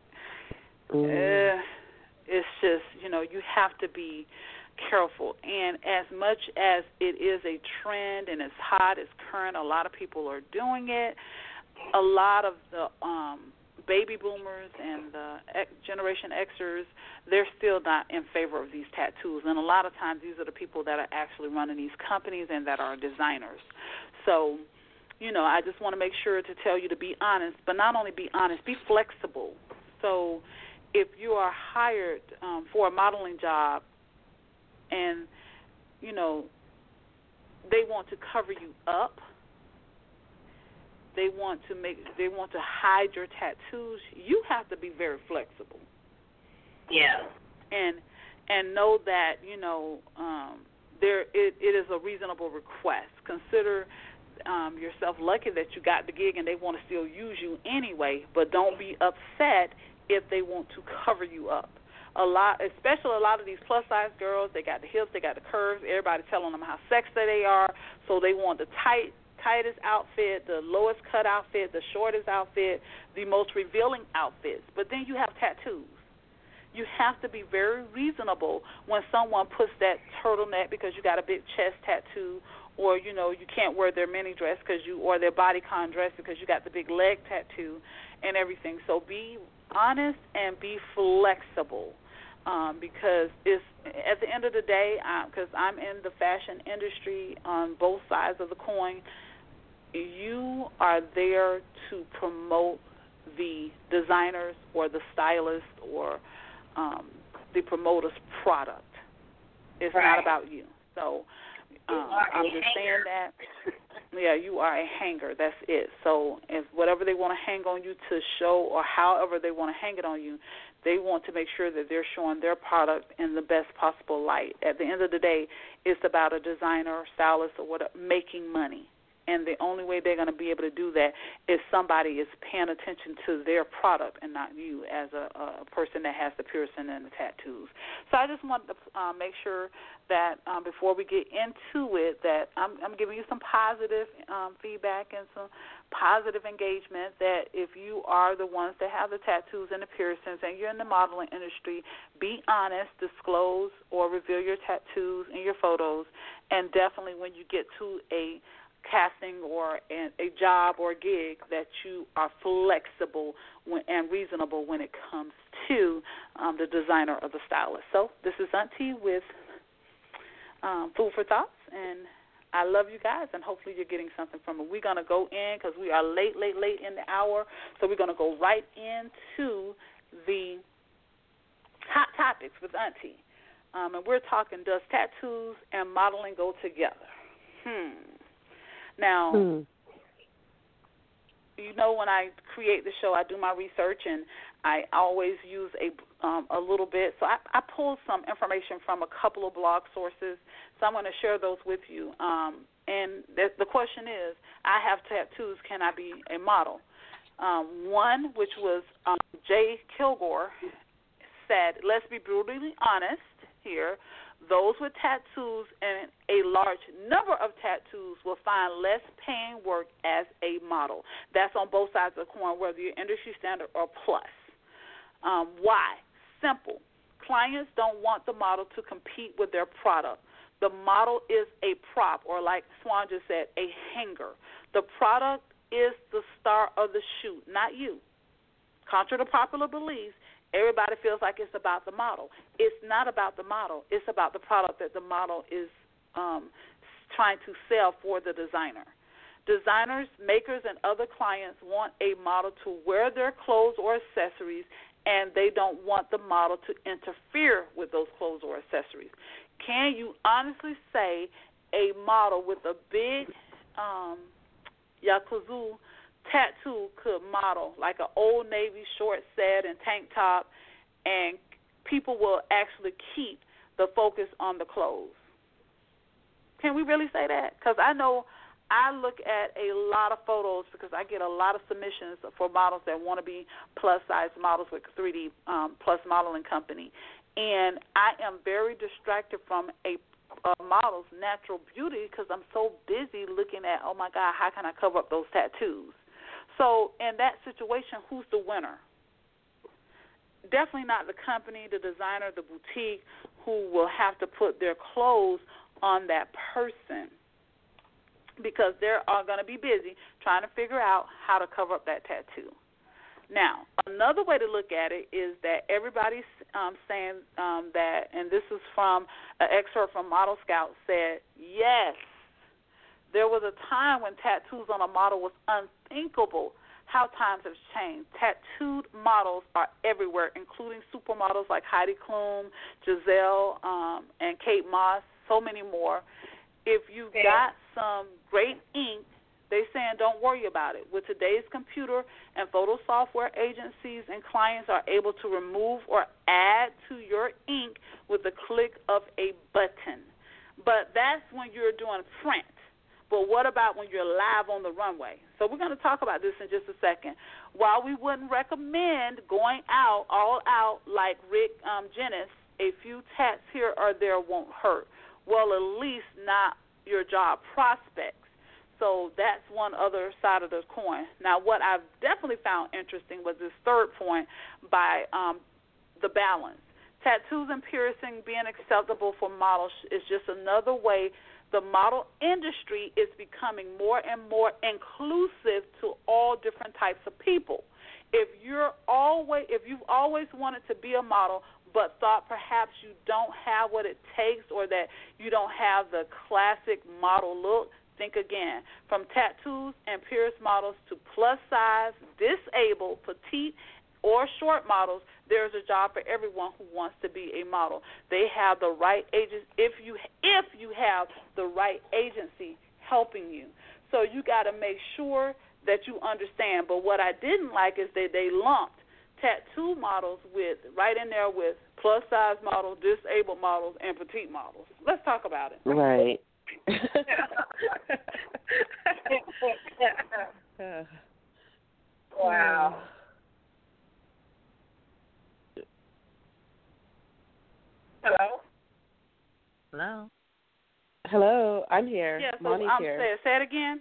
Mm. uh, it's just, you know, you have to be careful. And as much as it is a trend and it's hot, it's current, a lot of people are doing it. A lot of the um, baby boomers and the Generation Xers, they're still not in favor of these tattoos. And a lot of times these are the people that are actually running these companies and that are designers. So, you know, I just want to make sure to tell you to be honest, but not only be honest, be flexible. So if you are hired um, for a modeling job and, you know, they want to cover you up, they want to make, they want to hide your tattoos, you have to be very flexible. Yeah. And and know that, you know, um, there it, it is a reasonable request. Consider um, yourself lucky that you got the gig and they want to still use you anyway, but don't be upset if they want to cover you up. A lot, especially a lot of these plus-size girls, they got the hips, they got the curves, everybody telling them how sexy they are, so they want the tight, tightest outfit, the lowest cut outfit, the shortest outfit, the most revealing outfits. But then you have tattoos. You have to be very reasonable when someone puts that turtleneck because you got a big chest tattoo, or, you know, you can't wear their mini dress because you, or their bodycon dress because you got the big leg tattoo and everything. So be honest and be flexible, um, because it's, at the end of the day, because I'm in the fashion industry on both sides of the coin, you are there to promote the designers or the stylist or um, the promoter's product. It's right. not about you. So um, I'm just saying that. Yeah, you are a hanger. That's it. So if whatever they want to hang on you to show, or however they want to hang it on you, they want to make sure that they're showing their product in the best possible light. At the end of the day, it's about a designer, stylist, or whatever, making money. And the only way they're going to be able to do that is somebody is paying attention to their product and not you as a, a person that has the piercing and the tattoos. So I just wanted to uh, make sure that um, before we get into it, that I'm, I'm giving you some positive um, feedback and some positive engagement, that if you are the ones that have the tattoos and the piercings and you're in the modeling industry, be honest, disclose or reveal your tattoos in your photos, and definitely when you get to a casting or an, a job or a gig, that you are flexible when, and reasonable when it comes to um, the designer or the stylist. So this is Auntie with um, Food for Thoughts, and I love you guys, and hopefully you're getting something from it. We're going to go in because we are late, late, late in the hour, so we're going to go right into the hot topics with Auntie. Um, and we're talking, does tattoos and modeling go together? Hmm. Now, Hmm. you know, when I create the show, I do my research, and I always use a um, a little bit. So I, I pulled some information from a couple of blog sources, so I'm going to share those with you. Um, and the, the question is, I have tattoos, can I be a model? Um, one, which was um, Jay Kilgore, said, let's be brutally honest here. Those with tattoos and a large number of tattoos will find less paying work as a model. That's on both sides of the coin, whether you're industry standard or plus. Um, why? Simple. Clients don't want the model to compete with their product. The model is a prop, or like Swan just said, a hanger. The product is the star of the shoot, not you. Contrary to popular beliefs, everybody feels like it's about the model. It's not about the model. It's about the product that the model is um, trying to sell for the designer. Designers, makers, and other clients want a model to wear their clothes or accessories, and they don't want the model to interfere with those clothes or accessories. Can you honestly say a model with a big um, Yakuza tattoo could model like an Old Navy short set and tank top, and people will actually keep the focus on the clothes? Can we really say that? Because I know I look at a lot of photos because I get a lot of submissions for models that want to be plus-size models with three D um, Plus Modeling Company. And I am very distracted from a, a model's natural beauty because I'm so busy looking at, oh, my God, how can I cover up those tattoos? So in that situation, who's the winner? Definitely not the company, the designer, the boutique, who will have to put their clothes on that person, because they're all going to be busy trying to figure out how to cover up that tattoo. Now, another way to look at it is that everybody's um, saying um, that, and this is from an excerpt from Model Scout, said, yes, there was a time when tattoos on a model was unthinkable. How times have changed. Tattooed models are everywhere, including supermodels like Heidi Klum, Giselle, um, and Kate Moss, so many more. If you've got some great ink, they're saying don't worry about it. With today's computer and photo software, agencies and clients are able to remove or add to your ink with the click of a button. But that's when you're doing print. But what about when you're live on the runway? So we're going to talk about this in just a second. While we wouldn't recommend going out, all out, like Rick um, Jennis, a few tats here or there won't hurt. Well, at least not your job prospects. So that's one other side of the coin. Now, what I've definitely found interesting was this third point by um, the balance. Tattoos and piercing being acceptable for models is just another way the model industry is becoming more and more inclusive to all different types of people. If you're always, if you've always wanted to be a model but thought perhaps you don't have what it takes or that you don't have the classic model look, think again. From tattoos and pierced models to plus-size, disabled, petite, or short models, there's a job for everyone who wants to be a model. They have the right agents if you if you have the right agency helping you. So you got to make sure that you understand. But what I didn't like is that they lumped tattoo models with right in there with plus-size models, disabled models, and petite models. Let's talk about it. Right. Wow. Hello? Hello? Hello, I'm here. Yeah, so Moni's um, here. say, say it again.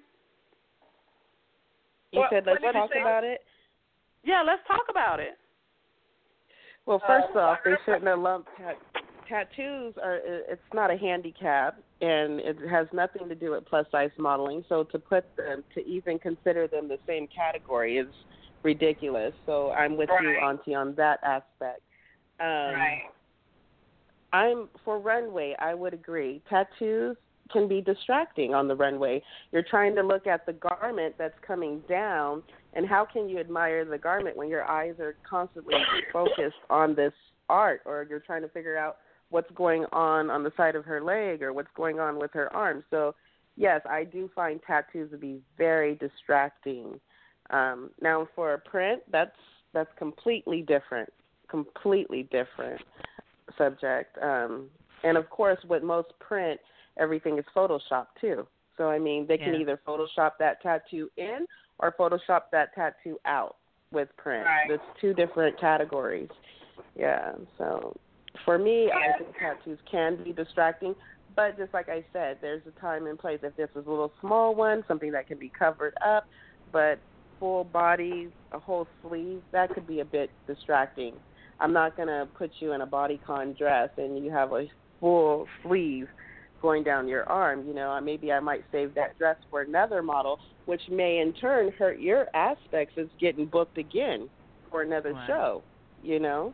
You What- said let's what did you talk say? about it? Yeah, let's talk about it. Well, first Uh, off, they shouldn't have lumped tat- tattoos. Are it's not a handicap, and it has nothing to do with plus-size modeling. So to put them, to even consider them the same category is ridiculous. So I'm with you, Right. Auntie, on that aspect. Um, Right. I'm for runway. I would agree. Tattoos can be distracting on the runway. You're trying to look at the garment that's coming down, and how can you admire the garment when your eyes are constantly focused on this art, or you're trying to figure out what's going on on the side of her leg or what's going on with her arm. So, yes, I do find tattoos to be very distracting. Um, now, for a print, that's that's completely different, completely different subject. Um, and, of course, with most print, everything is Photoshopped, too. So, I mean, they can Yeah. either Photoshop that tattoo in or Photoshop that tattoo out with print. Right. It's two different categories. Yeah, so For me, I think tattoos can be distracting, but just like I said, there's a time and place. If this is a little small one, something that can be covered up, but full body, a whole sleeve, that could be a bit distracting. I'm not going to put you in a bodycon dress and you have a full sleeve going down your arm. You know, maybe I might save that dress for another model, which may in turn hurt your aspects as getting booked again for another Right. show, you know?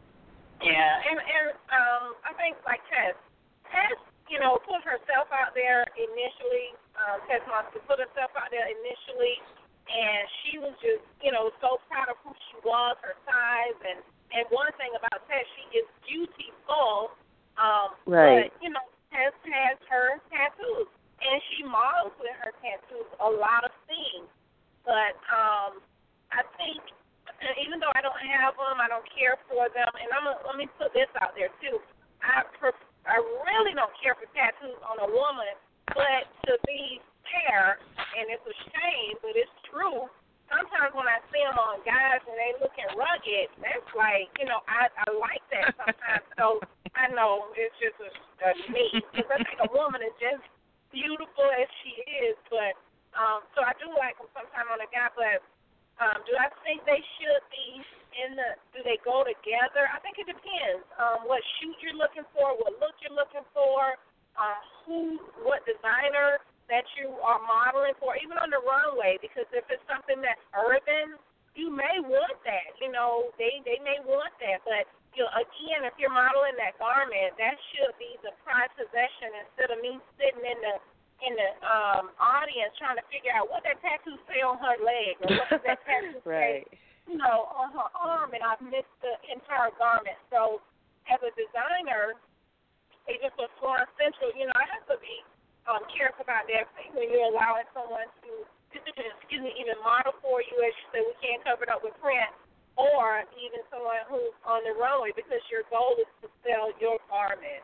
Yeah, and, and um, I think like Tess, Tess, you know, put herself out there initially. Um, Tess Monster put herself out there initially, and she was just, you know, so proud of who she was, her size, and and one thing about Tess, she is beautiful. Um, Right. But you know, Tess has her tattoos, and she models with her tattoos a lot of things. But um, I think. And even though I don't have them, I don't care for them, and I'm gonna, let me put this out there too. I pref- I really don't care for tattoos on a woman, but to be fair, and it's a shame, but it's true. Sometimes when I see them on guys and they looking rugged, that's like, you know, I I like that sometimes. So I know it's just a, a me, because I think a woman is just beautiful as she is, but um, so I do like them sometimes on a guy, but. Um, do I think they should be in the, do they go together? I think it depends um, what shoot you're looking for, what look you're looking for, uh, who, what designer that you are modeling for, even on the runway, because if it's something that's urban, you may want that. You know, they, they may want that. But, you know, again, if you're modeling that garment, that should be the prized possession instead of me sitting in the in the um, audience trying to figure out what that tattoo say on her leg or what does that tattoo Right. say, you know, on her arm, and I've missed the entire garment. So as a designer, it just was Florence Central, you know, I have to be um, careful about that when you're allowing someone to, excuse me, even model for you, as you said, we can't cover it up with print, or even someone who's on the runway, because your goal is to sell your garment.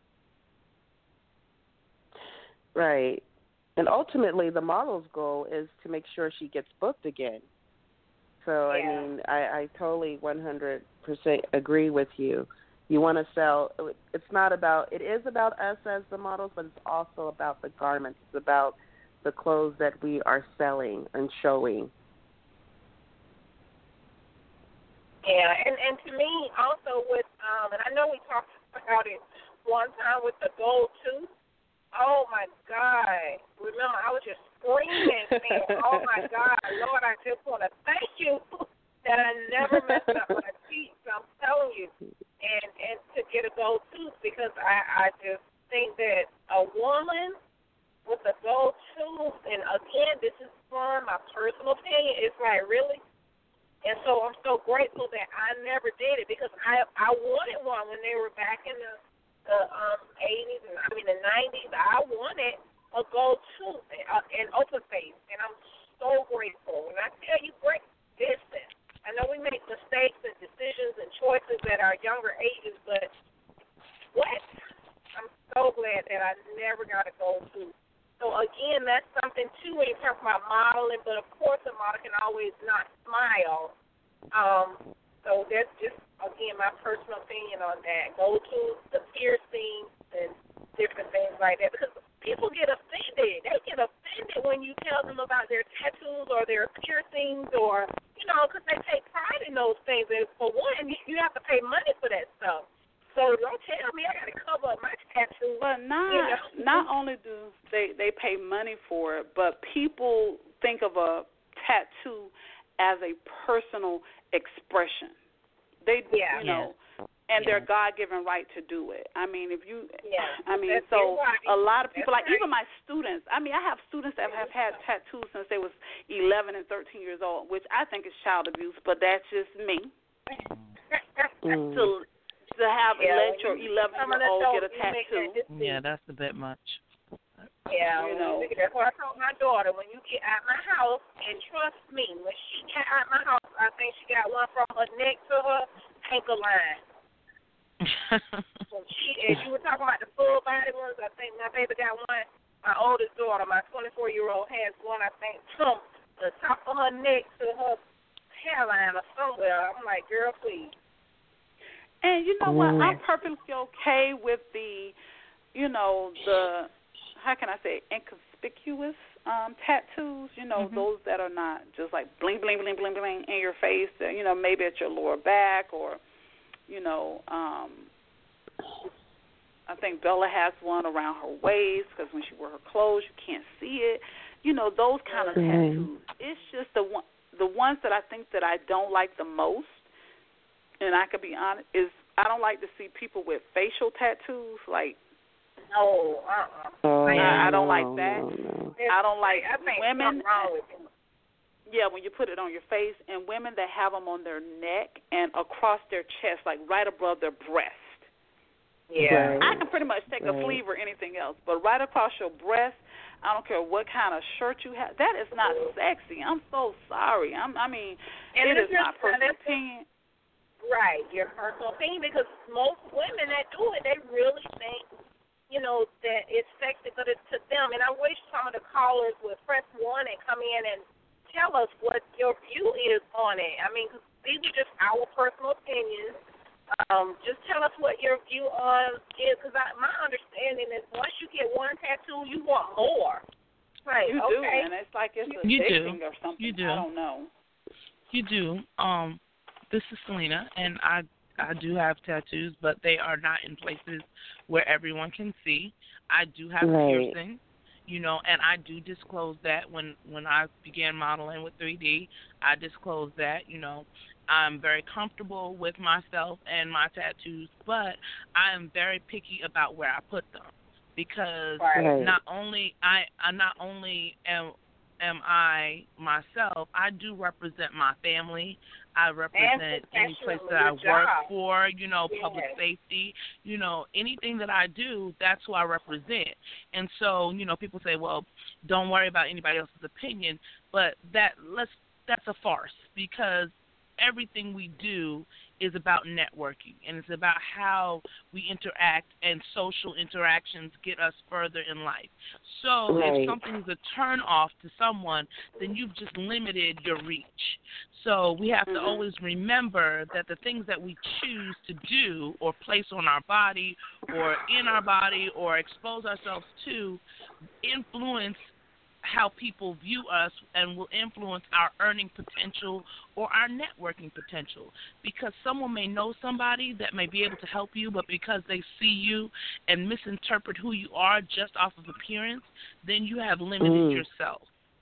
Right. And ultimately, the model's goal is to make sure she gets booked again. So, Yeah. I mean, I, I totally one hundred percent agree with you. You want to sell, it's not about, it is about us as the models, but it's also about the garments. It's about the clothes that we are selling and showing. Yeah, and, and to me, also with, um, and I know we talked about it one time with the gold tooth. Oh, my God. Remember, I was just screaming, saying, oh, my God, Lord, I just want to thank you that I never messed up my teeth. I'm telling you. And, and to get a gold tooth, because I, I just think that a woman with a gold tooth, and, again, this is from my personal opinion, it's like, really? And so I'm so grateful that I never did it, because I I wanted one when they were back in the the um, eighties and I mean the nineties. I wanted a gold tooth uh, and open face, and I'm so grateful. And I tell you, great business. I know we make mistakes and decisions and choices at our younger ages, but what? I'm so glad that I never got a gold tooth. So again, that's something too when you talk about modeling. But of course, a model can always not smile. Um, so that's just, again, my personal opinion on that. Go to the piercings and different things like that, because people get offended. They get offended when you tell them about their tattoos or their piercings, or, you know, because they take pride in those things. And for one, you have to pay money for that stuff. So don't tell me I got to cover up my tattoo. But not you know? not only do they they pay money for it, but people think of a tattoo as a personal expression. They, Yeah. you know, and Yeah. their God-given right to do it. I mean, if you, Yeah. I mean, That's so right. a lot of people, That's like right. even my students. I mean, I have students that have had tattoos since they was eleven and thirteen years old, which I think is child abuse, but that's just me. Mm. To to have Yeah, let your when you eleven become an year old adult, get a you make that tattoo. decision. Yeah, that's a bit much. Yeah, You when know. you, that's what I told my daughter. When you get out my house, and trust me, when she got out my house, I think she got one from her neck to her ankle line. When she, as you were talking about the full body ones, I think my baby got one. My oldest daughter, my twenty-four year old, has one. I think from the top of her neck to her hairline or somewhere. I'm like, girl, please. And you know what? Mm. I'm perfectly okay with the, you know, the, how can I say, inconspicuous um, tattoos. You know, mm-hmm. those that are not just like bling, bling, bling, bling, bling in your face. uh, You know, maybe at your lower back or, you know, um, I think Bella has one around her waist because when she wears her clothes, you can't see it. You know, those kind of Mm. tattoos. It's just the one, the ones that I think that I don't like the most, and I can be honest, is I don't like to see people with facial tattoos. Like, No, uh-uh. Oh, I, I don't no, like that. No, no. I don't like I think women. something wrong with them. Yeah, when you put it on your face, and women that have them on their neck and across their chest, like right above their breast. Yeah. Right. I can pretty much take a Right. sleeve or anything else, but right across your breast, I don't care what kind of shirt you have. That is not sexy. I'm so sorry. I'm, I mean, And it it's is my just- personal that's- opinion. Right, your personal opinion, because most women that do it, they really think, you know, that it's sexy, but it's to them. And I wish some of the callers would press one and come in and tell us what your view is on it. I mean, 'cause these are just our personal opinions. Um, just tell us what your view on is, because my understanding is once you get one tattoo, you want more. Right, You okay. do, and it's like it's You addicting do. or something. You do. I don't know. You do. Um, this is Selena, and I I do have tattoos, but they are not in places where everyone can see. I do have Right. piercings, you know, and I do disclose that when when I began modeling with three D. I disclosed that, you know. I'm very comfortable with myself and my tattoos, but I am very picky about where I put them because Right. not only I, I not only am am I myself, I do represent my family. I represent any place that I professional, your work job. for, you know, Yes. public safety, you know, anything that I do, that's who I represent. And so, you know, people say, well, don't worry about anybody else's opinion, but that let's that's a farce because everything we do is about networking, and it's about how we interact, and social interactions get us further in life. So Right. if something's a turn off to someone, then you've just limited your reach. So we have to Mhm. always remember that the things that we choose to do or place on our body or in our body or expose ourselves to influence how people view us and will influence our earning potential or our networking potential. Because someone may know somebody that may be able to help you, but because they see you and misinterpret who you are just off of appearance, then you have limited Mm. yourself.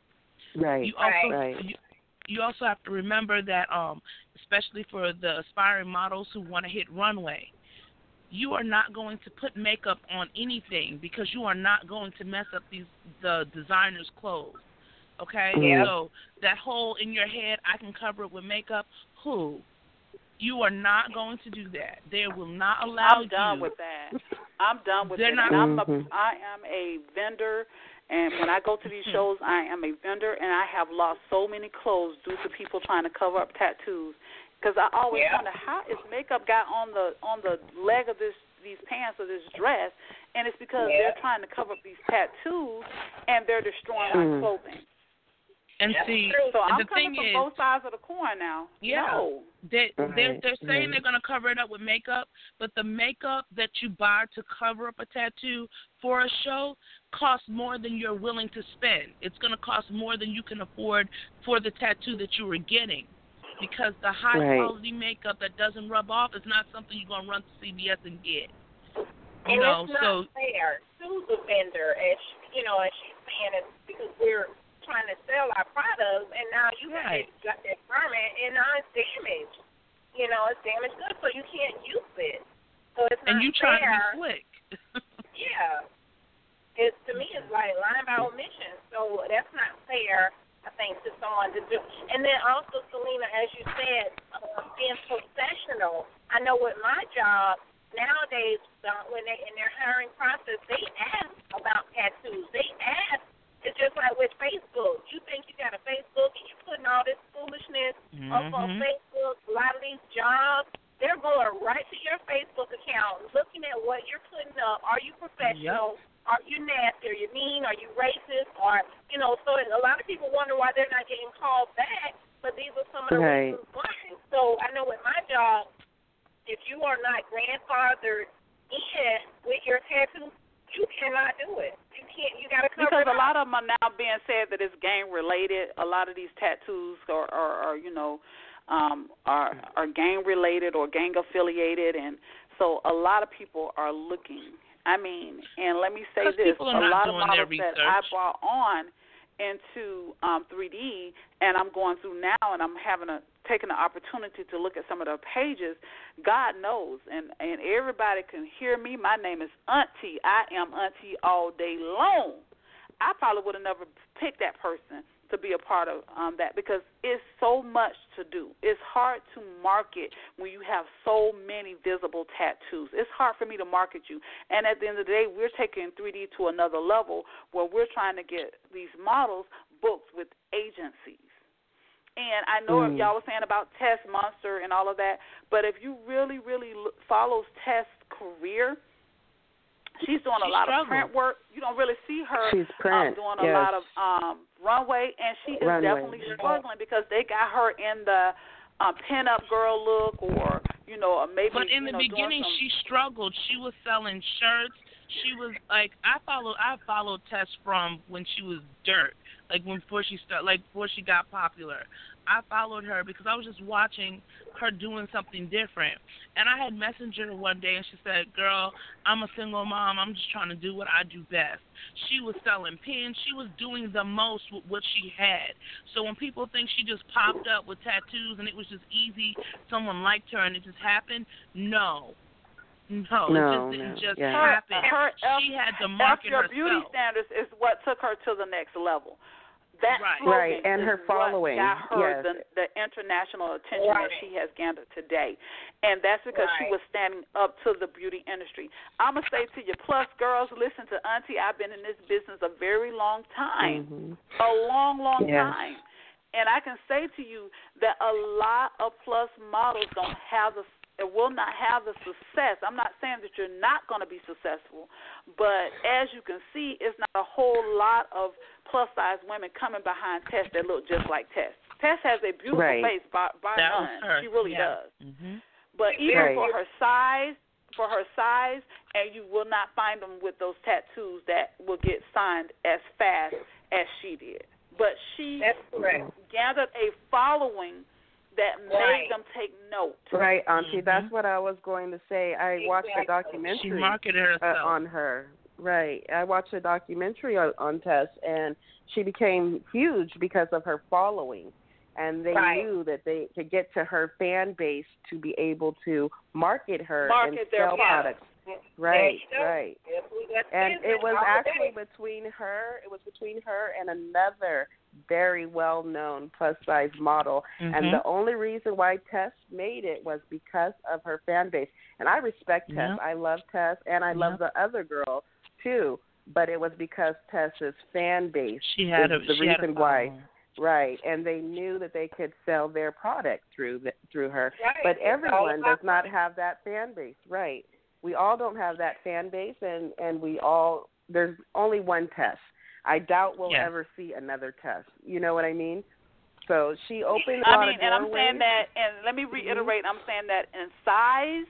Right. You also Right. you, you also have to remember that, um, especially for the aspiring models who want to hit runway, you are not going to put makeup on anything because you are not going to mess up these the designer's clothes. Okay? Yeah. So that hole in your head, I can cover it with makeup. Who? You are not going to do that. They will not allow I'm done you. with that. I'm done with They're it. not- And I'm a, Mhm. I am a vendor, and when I go to these shows, I am a vendor, and I have lost so many clothes due to people trying to cover up tattoos. Because I always Yeah. wonder how is makeup got on the on the leg of this these pants or this dress, and it's because Yeah. they're trying to cover up these tattoos, and they're destroying Mm. my clothing. And That's see, true. So I'm the coming thing from is, both sides of the coin now. Yeah. No. They they're Right, they're saying right. they're gonna cover it up with makeup, but the makeup that you buy to cover up a tattoo for a show costs more than you're willing to spend. It's gonna cost more than you can afford for the tattoo that you were getting, because the high Right. quality makeup that doesn't rub off is not something you're gonna run to C V S and get. You And know, it's not so fair to the vendor, as she, you know, as she's saying, it's because we're trying to sell our products, and now you got, Right. this, got that garment, and now it's damaged. You know, it's damaged goods, so you can't use it. So it's and not you trying fair. to be slick. Yeah. It's to me, it's like lying by omission. So that's not fair, I think, to someone to do. And then also, Selena, as you said, uh, being professional. I know with my job nowadays, uh, when they in their hiring process, they ask about tattoos. They ask. It's just like with Facebook. You think you got a Facebook and you're putting all this foolishness up on Mhm. Facebook. A lot of these jobs, they're going right to your Facebook account, looking at what you're putting up. Are you professional? Are you nasty? Are you mean? Are you racist? Or, you know, so a lot of people wonder why they're not getting called back, but these are some of the Right. reasons why. So I know with my job, if you you are not grandfathered in with your tattoo, you cannot do it. You can't. You got to cover Because it a lot up. of them are now being said that it's gang related. A lot of these tattoos are, are, are you know, um, are are gang related or gang affiliated, and so a lot of people are looking. I mean, and let me say this: a lot of models that I brought on into um, three D, and I'm going through now, and I'm having a taking the opportunity to look at some of their pages. God knows, and and everybody can hear me. My name is Auntie. I am Auntie all day long. I probably would have never picked that person to be a part of um, that because it's so much to do. It's hard to market when you have so many visible tattoos. It's hard for me to market you. And at the end of the day, we're taking three D to another level where we're trying to get these models booked with agencies. And I know mm. y'all were saying about Tess Monster and all of that, but if you really, really look, follow Tess' career, she's doing a she lot struggled. of print work. You don't really see her She's print, um, doing a yes. lot of um, runway, and she is runway. definitely struggling because they got her in the um, pin-up girl look, or you know, maybe. But in you the know, beginning, some... she struggled. She was selling shirts. She was like, I followed. I followed Tess from when she was dirt, like when before she started, like before she got popular. I followed her because I was just watching her doing something different. And I had messaged her one day, and she said, girl, I'm a single mom. I'm just trying to do what I do best. She was selling pins. She was doing the most with what she had. So when people think she just popped up with tattoos and it was just easy, someone liked her and it just happened, no. No, no, it just didn't no. just yeah. happen. Her, her she F, had to market F your herself. beauty standards is what took her to the next level. That right, slogan right. and is her following what got her yes. the, the international attention right. that she has gathered today, and that's because right. she was standing up to the beauty industry. I'm gonna say to you, plus girls, listen to Auntie. I've been in this business a very long time, mm-hmm. a long, long yes. time, and I can say to you that a lot of plus models don't have the It will not have the success. I'm not saying that you're not going to be successful, but as you can see, it's not a whole lot of plus-size women coming behind Tess that look just like Tess. Tess has a beautiful right. face, by, by that none. Was her. She really yeah. does. Mm-hmm. But even right. for her size, for her size, and you will not find them with those tattoos that will get signed as fast as she did. But she gathered a following that made right. them take note. Right, Auntie. Mm-hmm. That's what I was going to say. I Exactly. watched a documentary She marketed herself. uh, on her. Right. I watched a documentary on, on Tess, and she became huge because of her following. And they right. knew that they could get to her fan base to be able to market her market and their sell products. products. Right, yeah. right. Yeah. And it was actually between her. It was between her and another very well-known plus-size model. Mm-hmm. And the only reason why Tess made it was because of her fan base. And I respect Tess. Yep. I love Tess, and I Yep. love the other girl, too. But it was because Tess's fan base she had is a, the she reason had a why. following. Right, and they knew that they could sell their product through the, through her. Right. But It's everyone all does not have that fan base. Right. We all don't have that fan base, and, and we all, there's only one Tess. I doubt we'll yes. ever see another Tess. You know what I mean? So she opened a I lot mean, of and I'm saying doorways. that, and let me reiterate, mm-hmm. I'm saying that in size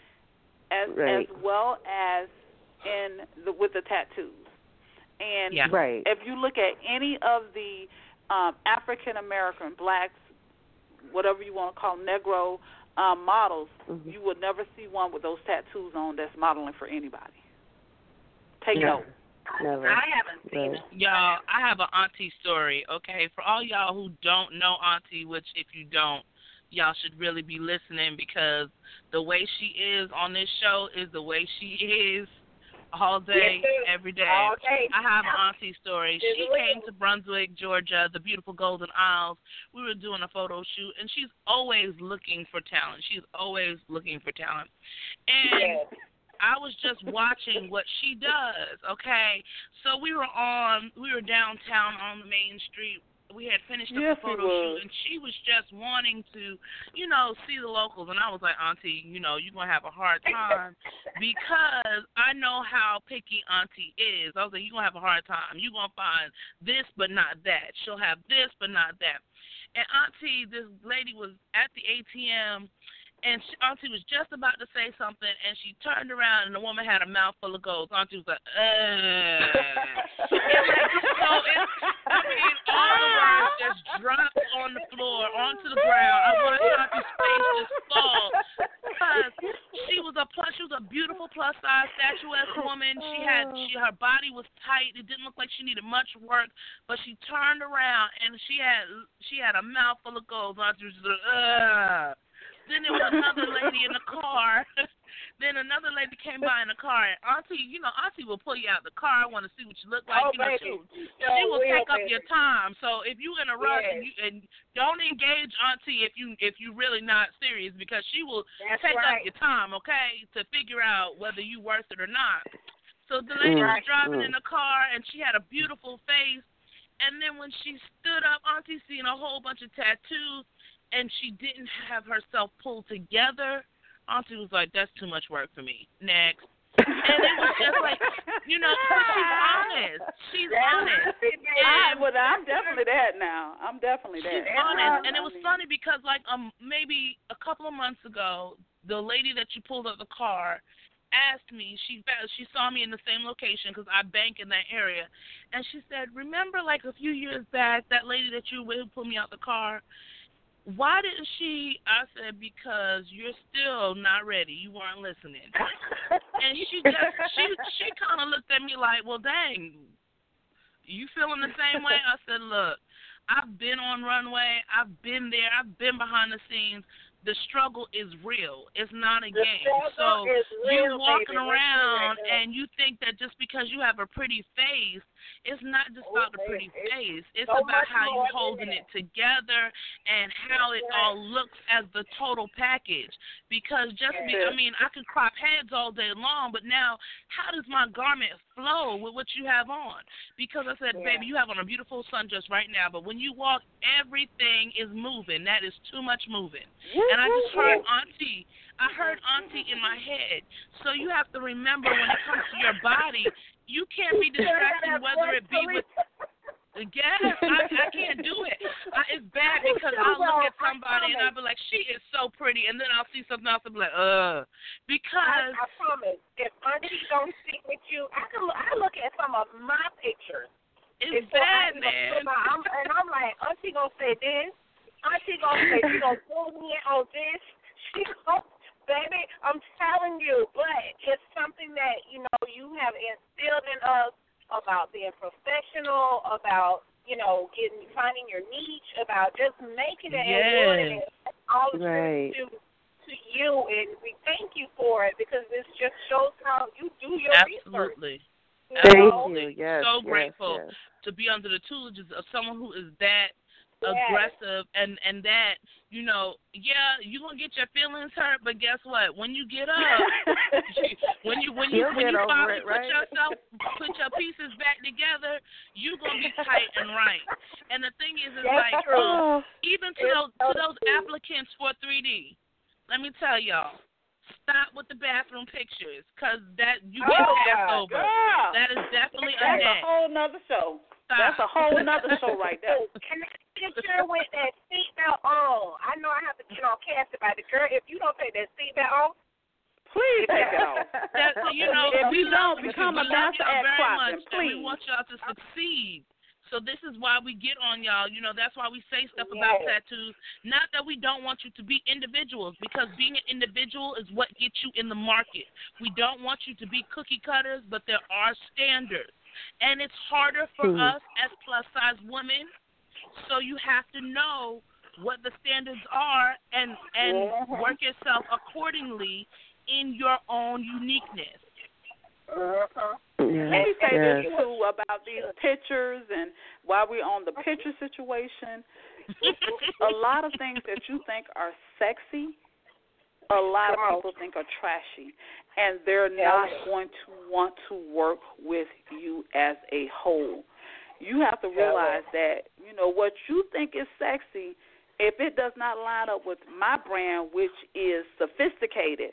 as right. as well as in the with the tattoos. And yeah. right. if you look at any of the um, African American, blacks, whatever you want to call them, Negro um, models, mm-hmm. you would never see one with those tattoos on that's modeling for anybody. Take no. note. Never. I haven't seen right. it. Y'all, I have an auntie story, okay? For all y'all who don't know auntie, which if you don't, y'all should really be listening because the way she is on this show is the way she is all day, yes, every day. All day. I have an auntie story. She came to Brunswick, Georgia, the beautiful Golden Isles. We were doing a photo shoot, and she's always looking for talent. She's always looking for talent. And... Yes. I was just watching what she does, okay? So we were on, we were downtown on the main street. We had finished up yes, the photo shoot, and she was just wanting to, you know, see the locals. And I was like, Auntie, you know, you're going to have a hard time because I know how picky Auntie is. I was like, you're going to have a hard time. You're going to find this but not that. She'll have this but not that. And Auntie, this lady was at the A T M, And she, Auntie was just about to say something, and she turned around, and the woman had a mouthful of gold. Auntie was like, uh. So, it, I mean, all the words just dropped on the floor, onto the ground. I watched Auntie's face just fall. Because she was a plus, she was a beautiful plus-size, statuesque woman. She had, she, her body was tight. It didn't look like she needed much work. But she turned around, and she had, she had a mouthful of gold. Auntie was like, uh. Then there was another lady in the car. Then another lady came by in the car. And Auntie, you know, Auntie will pull you out the car. I want to see what you look like. Oh, you know, baby. she, Yo, she will real, take up baby. your time. So if you in a rush Yes. and, you, and don't engage Auntie if you if you really not serious, because she will That's take right. up your time, okay, to figure out whether you worth it or not. So the lady Mm, was driving mm. in the car, and she had a beautiful face. And then when she stood up, Auntie seen a whole bunch of tattoos, and she didn't have herself pulled together. Auntie was like, that's too much work for me. Next. And it was just like, you know, but she's honest. She's honest. I, And well, I'm definitely that now. I'm definitely she's that. honest. And it was I mean, funny because, like, um, maybe a couple of months ago, the lady that you pulled up the car asked me, she she saw me in the same location because I bank in that area, and she said, remember, like, a few years back, that lady that you who pulled me out the car? Why didn't she? I said, because you're still not ready. You weren't listening. And she just, she she kind of looked at me like, well, dang, you feeling the same way? I said, look, I've been on runway. I've been there. I've been behind the scenes. The struggle is real. It's not a The game. struggle So is you real, walking baby. around That's right. and you think that just because you have a pretty face, it's not just about the pretty It's face. It's so about much how more you're than holding that. it together and how it That's all right. looks as the total package. Because just be, I mean, I can crop heads all day long, but now how does my garment flow with what you have on? Because I said, Yeah. baby, you have on a beautiful sundress right now, but when you walk, everything is moving. That is too much moving. And I just heard Auntie, I heard Auntie in my head. So you have to remember when it comes to your body, you can't be distracted whether it be with, yes, I, I can't do it. I, it's bad because I'll look at somebody and I'll be like, she is so pretty, and then I'll see something else and be like, ugh. Because, I, I promise, if Auntie don't stick with you, I can look, I look at some of my pictures. it's before I bad, even man. put my- I'm, and I'm like, Auntie gonna say this. Auntie gonna say she gonna pull me in on this. She gonna, baby, I'm telling you. But it's something that you know you have instilled in us about being professional, about you know getting finding your niche, about just making it and doing it. That's all it's Right. to to you, and we thank you for it because this just shows how you do your research. Absolutely. You Thank know? you. Yes. So yes, grateful yes. to be under the tutelage of someone who is that Yes. aggressive and and that, you know, yeah, you're gonna get your feelings hurt, but guess what? When you get up, when you when you You'll when get you over finally it, put right? yourself put your pieces back together, you're gonna be tight and right. And the thing is, is That's like true. um, even to It's those so to those true. applicants for three D, let me tell y'all, stop with the bathroom pictures, cause that you get Oh, passed God. over. Girl, That is definitely a that's a net. whole nother show. Stop. That's a whole nother show right there. And that picture with that seatbelt on. I know I have to get on cast about it, girl. If you don't take that seatbelt off, Please take it off. That, you know, If we you love don't you. become we a love master y'all at very crossing, much, and please. we want y'all to succeed. So this is why we get on y'all. You know, that's why we say stuff about Yes. tattoos. Not that we don't want you to be individuals, because being an individual is what gets you in the market. We don't want you to be cookie cutters, but there are standards. And it's harder for Mhm. us as plus-size women, so you have to know what the standards are and, and Mhm. work yourself accordingly in your own uniqueness. uh-huh. Yes, Let me say yes. this too about these pictures, and while we're on the picture situation, a lot of things that you think are sexy, a lot of people think are trashy, and they're not going to want to work with you as a whole. You have to realize that, you know, what you think is sexy, if it does not line up with my brand, which is sophisticated,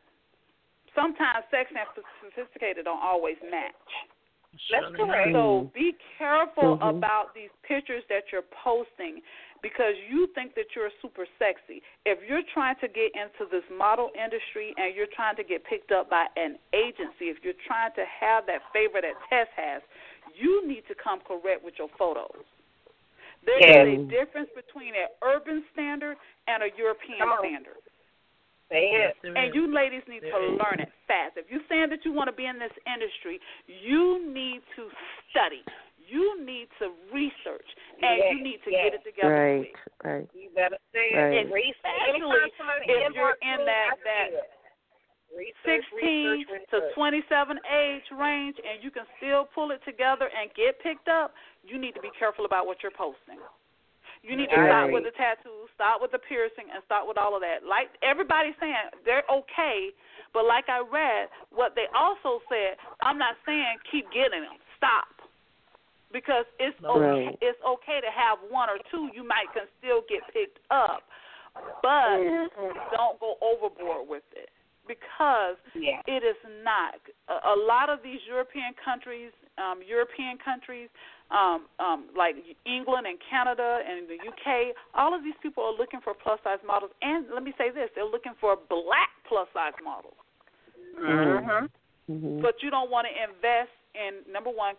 sometimes sexy and sophisticated don't always match. That's correct. So be careful Mhm. about these pictures that you're posting, because you think that you're super sexy. If you're trying to get into this model industry and you're trying to get picked up by an agency, if you're trying to have that favor that Tess has, you need to come correct with your photos. There yeah. is a difference between an urban standard and a European standard. Yes, and you ladies need to learn it fast. If you're saying that you want to be in this industry, you need to study. You need to research, and yes, you need to yes. get it together. Right, quick. right. You better say right. it. Especially if you're in that that research, sixteen research, to research. twenty-seven age range, and you can still pull it together and get picked up. You need to be careful about what you're posting. You need to right. start with the tattoos, start with the piercing, and start with all of that. Like everybody's saying, they're okay, but like I read, what they also said, I'm not saying keep getting them. Stop. Because it's okay, right. it's okay to have one or two. You might can still get picked up, but mm-hmm. don't go overboard with it. Because yeah. it is not. A, a lot of these European countries, um, European countries, um, um, like England and Canada and the U K, all of these people are looking for plus-size models. And let me say this, they're looking for black plus-size models. Mm-hmm. Mm-hmm. But you don't want to invest in, number one,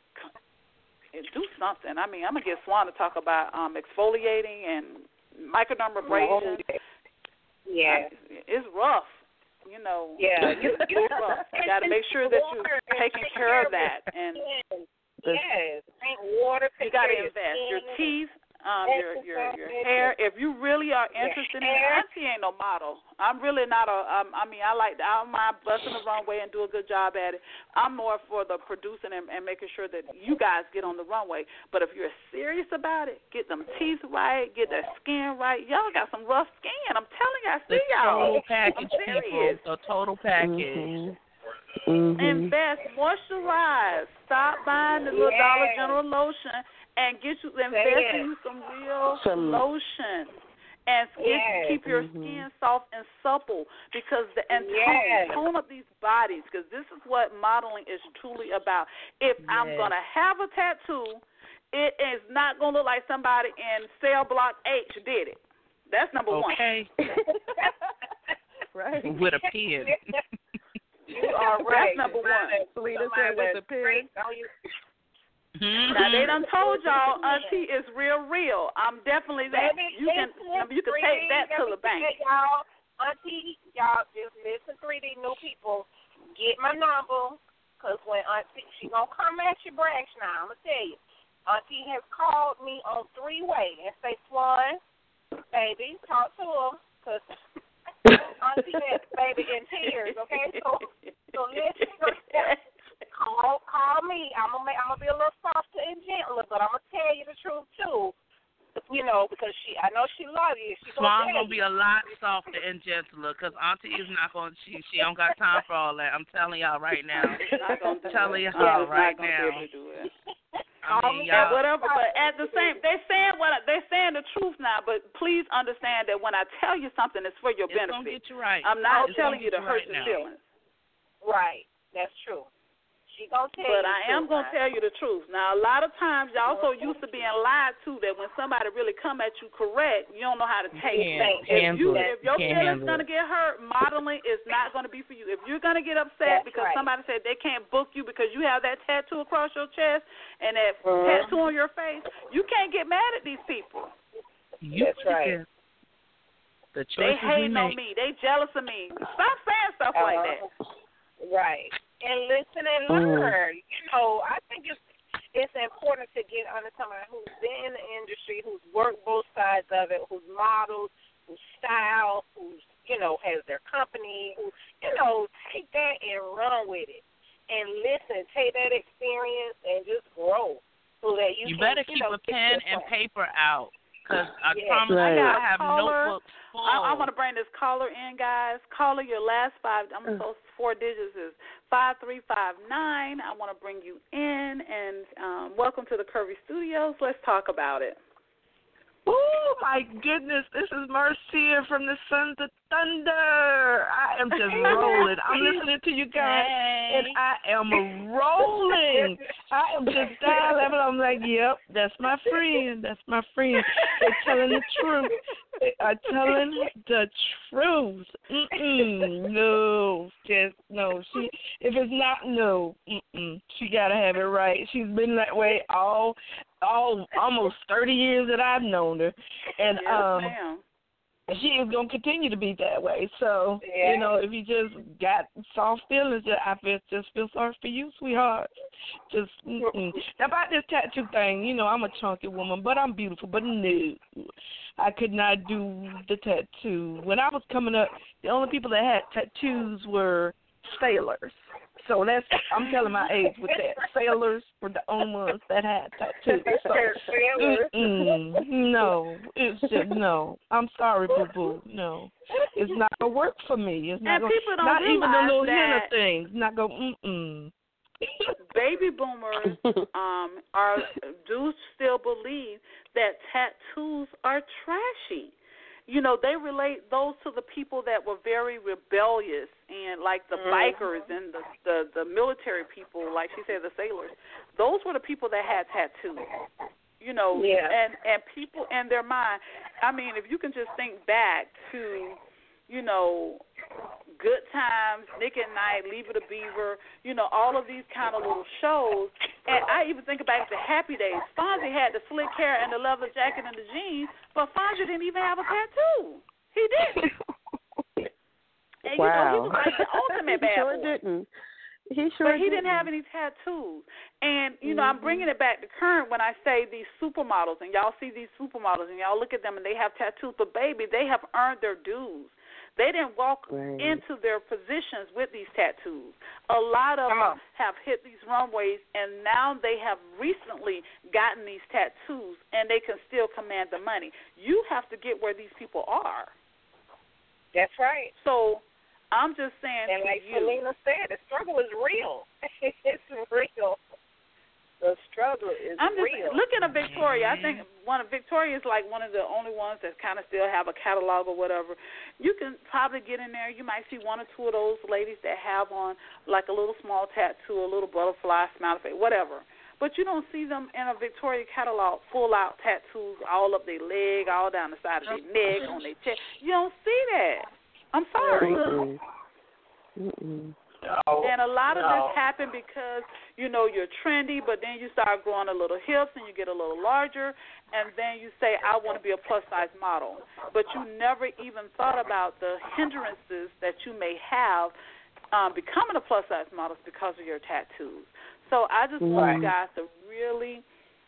do something. I mean, I'm going to get Swan to talk about um, exfoliating and microdermabrasion. Yeah. It's rough. You know, yeah, you, you, you got to make sure that you're taking care of that. And yes, drink water. You got to invest your teeth, um, your your your hair. If you really are interested in it, Auntie ain't no model. I'm really not a. Um, I mean, I like. I don't mind busting the runway and do a good job at it. I'm more for the producing and, and making sure that you guys get on the runway. But if you're serious about it, get them teeth right, get that skin right. Y'all got some rough skin. I'm telling you, I see the y'all. Total package, I'm serious. people. The total package. Mm-hmm. Mm-hmm. Invest, moisturize. Stop buying the little yes. Dollar General lotion and get you invest in you some real some, lotion and get, yes. keep your mm-hmm. skin soft and supple because the and yes. tone, tone up these bodies because this is what modeling is truly about. If yes. I'm gonna have a tattoo, it is not gonna look like somebody in cell block H did it. That's number okay. one. Right. With a pen. You are right. That's number one. Selena said with the pen. Mm-hmm. Now they done told y'all Auntie is real, real. I'm definitely that. Baby, you can you can take that to the bank. Y'all, Auntie, y'all just listen, three D new people. Get my number, cause when Auntie she gonna come at you, brash now. I'm gonna tell you, Auntie has called me on three way and say, Swan, baby, talk to her, cause Auntie had baby in tears. Okay, so so listen. Call, call me. I'm gonna make, I'm gonna be a little softer and gentler, but I'm gonna tell you the truth too. You know, because she, I know she loves you. She Swan's gonna, gonna be a lot softer and gentler, because Auntie is not gonna. She, she don't got time for all that. I'm telling y'all right now. I'm telling y'all right now. I mean, y'all. Whatever, but at the same, they saying what they saying the truth now. But please understand that when I tell you something, it's for your it's benefit. Gonna get you right. I'm not it's telling you to hurt right your now. feelings. Right, that's true. She gonna tell but you I am going to tell you the truth. Now, a lot of times, y'all so used to being lied to that when somebody really come at you correct, you don't know how to take it. If, you, if your feelings going to get hurt, modeling is not going to be for you. If you're going to get upset That's because right. somebody said they can't book you because you have that tattoo across your chest and that mm-hmm. tattoo on your face, you can't get mad at these people. You That's right. The they we hating make. on me. They jealous of me. Stop saying stuff uh, like that. Right. And listen and learn. Mm. You know, I think it's it's important to get under somebody who's been in the industry, who's worked both sides of it, who's modeled, who's styled, who's, you know, has their company, who, you know, take that and run with it. And listen, take that experience and just grow so that you, you can, better you keep know, a pen and paper out. Because I yes. promise right. you, I have caller. notebooks full. I, I want to bring this caller in, guys. Caller, your last five, I'm mm. so four digits is five three five nine. I want to bring you in, and um, welcome to the Curvy Studios. Let's talk about it. Oh, my goodness. This is Marcia from the Sons of Thunder. I am just rolling. I'm listening to you guys. and I am rolling. I am just dying laughing. I'm like, yep, that's my friend. That's my friend. They're telling the truth. They are telling the truth. Mm-mm, no, just no. She, if it's not no, mm-mm, she gotta have it right. She's been that way all, all almost thirty years that I've known her, and yes, um. ma'am. she is going to continue to be that way. So, yeah. you know, if you just got soft feelings, I feel, just feel sorry for you, sweetheart. Just, mm-mm. Now, about this tattoo thing, you know, I'm a chunky woman, but I'm beautiful. But no, I could not do the tattoo. When I was coming up, the only people that had tattoos were sailors. So that's, I'm telling my age with that. Sailors were the only ones that had tattoos. So, no, it's just, no. I'm sorry, boo-boo. No. It's not going to work for me. It's not and gonna, people don't not even the realize little that henna things. Not go, mm-mm. Baby boomers um, are do still believe that tattoos are trashy. You know, they relate those to the people that were very rebellious and like the mm-hmm. bikers and the, the the military people, like she said, the sailors. Those were the people that had tattoos. You know, yeah. and and people in their mind. I mean, if you can just think back to, you know, Good Times, Nick at Night, Leave It a Beaver, you know, all of these kind of little shows. And I even think back to Happy Days. Fonzie had the slick hair and the leather jacket and the jeans, but Fonzie didn't even have a tattoo. He didn't. And, wow. you know, he was like the ultimate bad He sure boy. didn't. He sure But he didn't. didn't have any tattoos. And, you know, mm-hmm. I'm bringing it back to current when I say these supermodels, and y'all see these supermodels, and y'all look at them, and they have tattoos. But, baby, they have earned their dues. They didn't walk right. into their positions with these tattoos. A lot of them have hit these runways, and now they have recently gotten these tattoos, and they can still command the money. You have to get where these people are. That's right. So I'm just saying and to like you. Selena said, the struggle is real. It's real. The struggle is I'm just real. looking at Victoria. I think one of Victoria is like one of the only ones that kind of still have a catalog or whatever. You can probably get in there. You might see one or two of those ladies that have on like a little small tattoo, a little butterfly, smiley face, whatever. But you don't see them in a Victoria catalog, full out tattoos all up their leg, all down the side of their neck, on their chest. You don't see that. I'm sorry. Mm-mm. Mm-mm. No, and a lot of no. this happen because, you know, you're trendy, but then you start growing a little hips and you get a little larger, and then you say, I want to be a plus-size model. But you never even thought about the hindrances that you may have um, becoming a plus-size model because of your tattoos. So I just mm-hmm. want you guys to really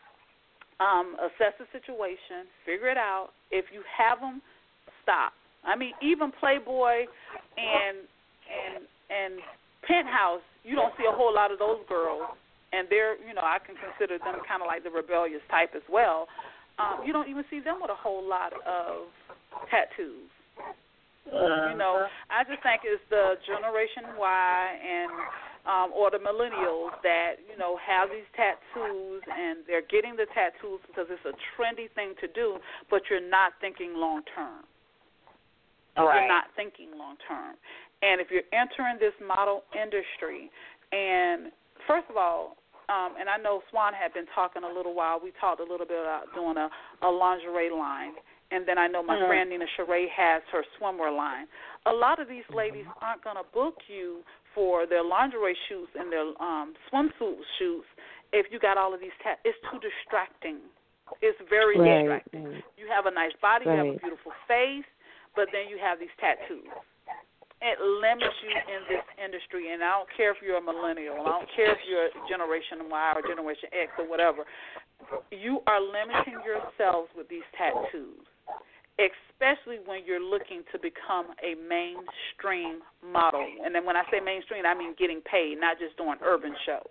um, assess the situation, figure it out. If you have them, stop. I mean, even Playboy and and and Penthouse, you don't see a whole lot of those girls, and they're, you know, I can consider them kind of like the rebellious type as well. Um, you don't even see them with a whole lot of tattoos. Uh, you know, I just think it's the Generation Y and um, or the millennials that, you know, have these tattoos, and they're getting the tattoos because it's a trendy thing to do, but you're not thinking long term. Right. You're not thinking long term. And if you're entering this model industry, and first of all, um, and I know Swan had been talking a little while. We talked a little bit about doing a, a lingerie line. And then I know my mm-hmm. friend Nina Sheree has her swimwear line. A lot of these ladies aren't going to book you for their lingerie shoots and their um, swimsuit shoots if you got all of these tat. It's too distracting. It's very right. distracting. You have a nice body. Right. You have a beautiful face. But then you have these tattoos. It limits you in this industry, and I don't care if you're a millennial, I don't care if you're Generation Y or Generation X or whatever. You are limiting yourselves with these tattoos, especially when you're looking to become a mainstream model. And then when I say mainstream, I mean getting paid, not just doing urban shows.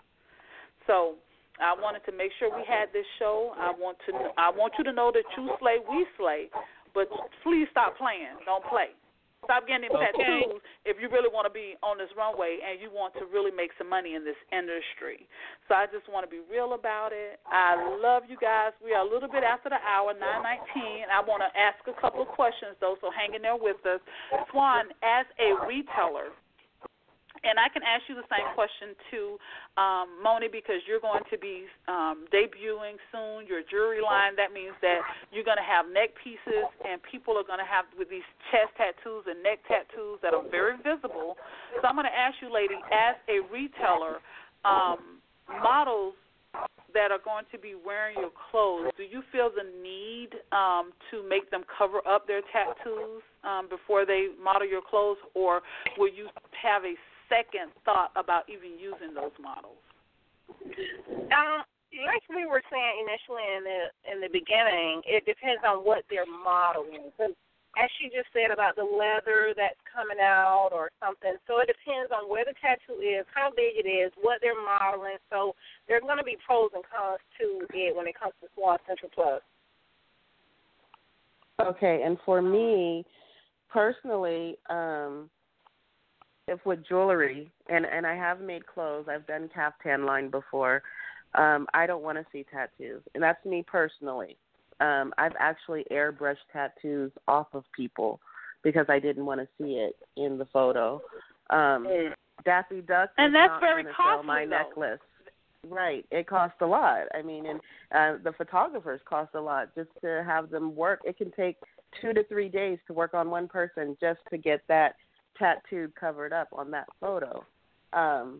So I wanted to make sure we had this show. I want to I want you to know that you slay, we slay. But please stop playing. Don't play. Stop getting them okay. tattoos if you really want to be on this runway and you want to really make some money in this industry. So I just want to be real about it. I love you guys. We are a little bit after the hour, nine nineteen. I want to ask a couple of questions, though, so hang in there with us. Swan, as a retailer, And I can ask you the same question too, um, Moni, because you're going to be um, debuting soon your jewelry line. That means that you're going to have neck pieces, and people are going to have with these chest tattoos and neck tattoos that are very visible. So I'm going to ask you, lady, as a retailer, um, models that are going to be wearing your clothes, do you feel the need um, to make them cover up their tattoos um, before they model your clothes, or will you have a second thought about even using those models? Um, like we were saying initially in the in the beginning, it depends on what they're modeling. So as she just said about the leather that's coming out or something, so it depends on where the tattoo is, how big it is, what they're modeling. So there are going to be pros and cons to it when it comes to Swan Central Plus. Okay, and for me, personally, um, if with jewelry, and, and I have made clothes, I've done caftan line before, um, I don't want to see tattoos. And that's me personally. Um, I've actually airbrushed tattoos off of people because I didn't want to see it in the photo. Um, Daffy Duck and is that's not very going to costly, sell my though. necklace. Right. It costs a lot. I mean, and uh, the photographers cost a lot just to have them work. It can take two to three days to work on one person just to get that tattoo covered up on that photo. Um,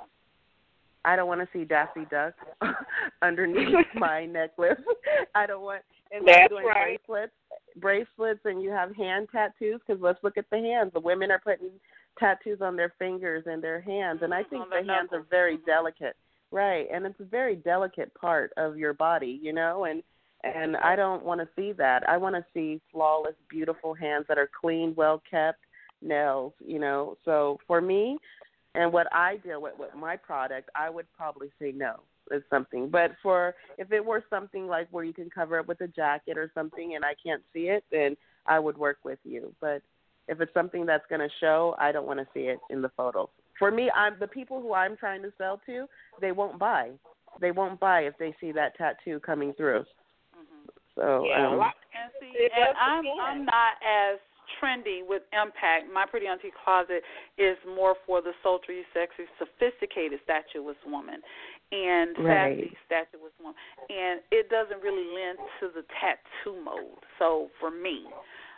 I don't want to see Daffy Duck underneath my necklace. I don't want, and That's doing right. bracelets, bracelets, and you have hand tattoos, because let's look at the hands. The women are putting tattoos on their fingers and their hands, and I think On the their hands knuckles. are very delicate, right? And it's a very delicate part of your body, you know, and and I don't want to see that. I want to see flawless, beautiful hands that are clean, well kept, nails, you know. So for me, and what I deal with with my product, I would probably say no. It's something. But for if it were something like where you can cover it with a jacket or something and I can't see it, then I would work with you. But if it's something that's going to show, I don't want to see it in the photos. For me, I'm the people who I'm trying to sell to, they won't buy. They won't buy if they see that tattoo coming through. Mm-hmm. So, Yeah, um, And see, and I'm I'm not as trendy with Impact. My Pretty Auntie Closet is more for the sultry, sexy, sophisticated statueless woman and Right. sassy statueless woman, and it doesn't really lend to the tattoo mode. So for me,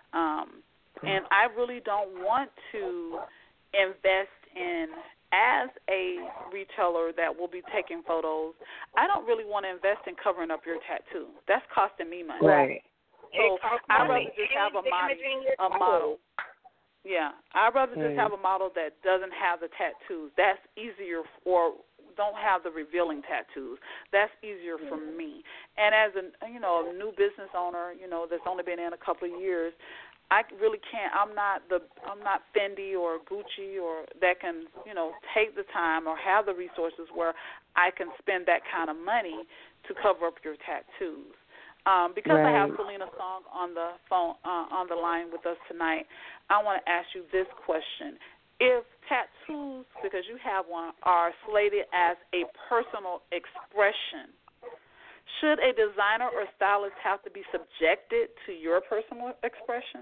um, and I really don't want to invest in. As a retailer that will be taking photos, I don't really want to invest in covering up your tattoo. That's costing me money. right. So I'd rather just have a model. A model. Yeah, I'd rather just have a model that doesn't have the tattoos. That's easier for. Don't have the revealing tattoos. That's easier for me. And as a you know a new business owner, you know that's only been in a couple of years, I really can't. I'm not the. I'm not Fendi or Gucci or that can you know take the time or have the resources where I can spend that kind of money to cover up your tattoos. Um, because right. I have Selena Song on the phone uh, on the line with us tonight, I want to ask you this question: if tattoos, because you have one, are slated as a personal expression, should a designer or stylist have to be subjected to your personal expression?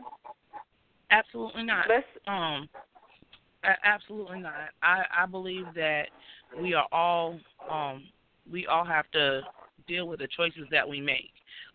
Absolutely not. Let's, um, a- absolutely not. I, I believe that we are all um, we all have to deal with the choices that we make.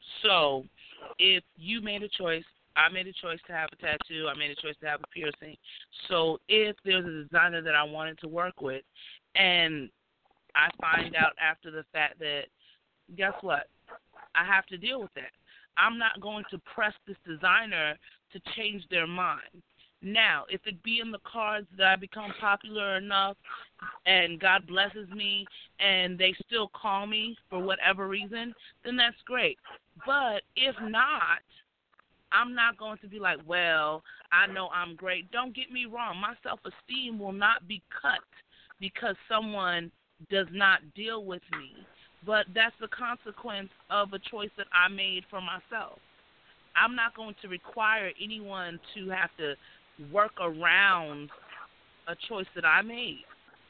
So, if you made a choice, I made a choice to have a tattoo. I made a choice to have a piercing. So, if there's a designer that I wanted to work with, and I find out after the fact that guess what? I have to deal with that. I'm not going to press this designer to change their mind. Now, if it be in the cards that I become popular enough and God blesses me and they still call me for whatever reason, then that's great. But if not, I'm not going to be like, well, I know I'm great. Don't get me wrong. My self-esteem will not be cut because someone does not deal with me. But that's the consequence of a choice that I made for myself. I'm not going to require anyone to have to work around a choice that I made.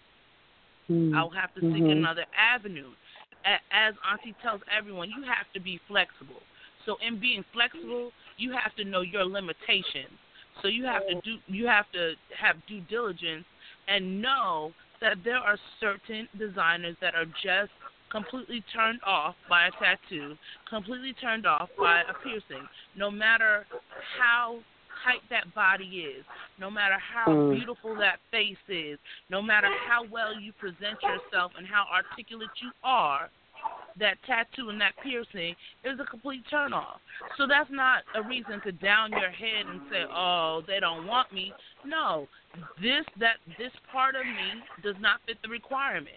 Mm-hmm. I'll have to seek mm-hmm. another avenue. As Auntie tells everyone, you have to be flexible. So in being flexible, you have to know your limitations. So you have to do you have to have due diligence and know that there are certain designers that are just completely turned off by a tattoo, completely turned off by a piercing, no matter how tight that body is, no matter how Mm. beautiful that face is, no matter how well you present yourself and how articulate you are, that tattoo and that piercing is a complete turnoff. So that's not a reason to down your head and say, oh, they don't want me. No, this that this part of me does not fit the requirement.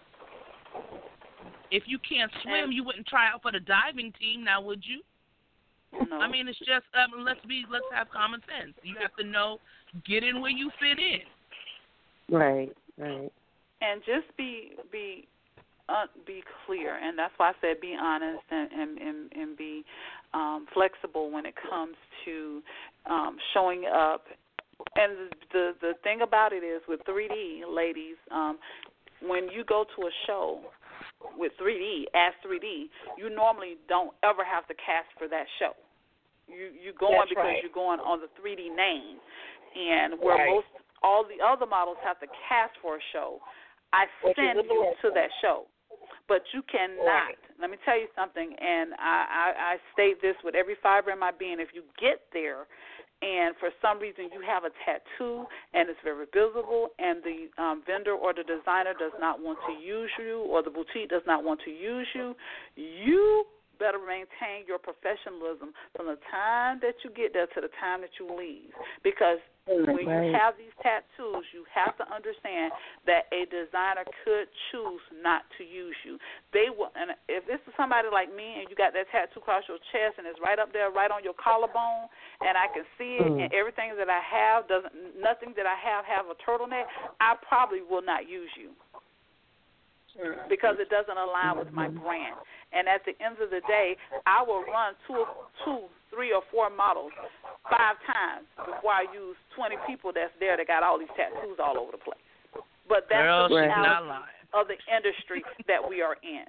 If you can't swim, you wouldn't try out for the diving team, now would you? No. I mean, it's just um, let's be let's have common sense. You have to know, get in where you fit in. Right, right. And just be be uh, be clear, and that's why I said be honest and and and, and be um, flexible when it comes to um, showing up. And the the thing about it is with three D, ladies, um, when you go to a show with three D, as three D, you normally don't ever have to cast for that show. You you going That's because right. you're going on the three D name, and where Right. most all the other models have to cast for a show, I Which is send a you blessing. to that show. But you cannot. Right. Let me tell you something, and I, I, I state this with every fiber in my being. If you get there, and for some reason you have a tattoo and it's very visible, and the um, vendor or the designer does not want to use you, or the boutique does not want to use you, you better maintain your professionalism from the time that you get there to the time that you leave. Because when you Right. have these tattoos, you have to understand that a designer could choose not to use you. They will, and if this is somebody like me and you got that tattoo across your chest and it's right up there, right on your collarbone, and I can see it, Mm. and everything that I have doesn't, nothing that I have have a turtleneck, I probably will not use you, because it doesn't align with my brand. And at the end of the day, I will run two, two, three, or four models five times before I use twenty people that's there that got all these tattoos all over the place. But that's Girl, the she's not reality lying. of the industry that we are in.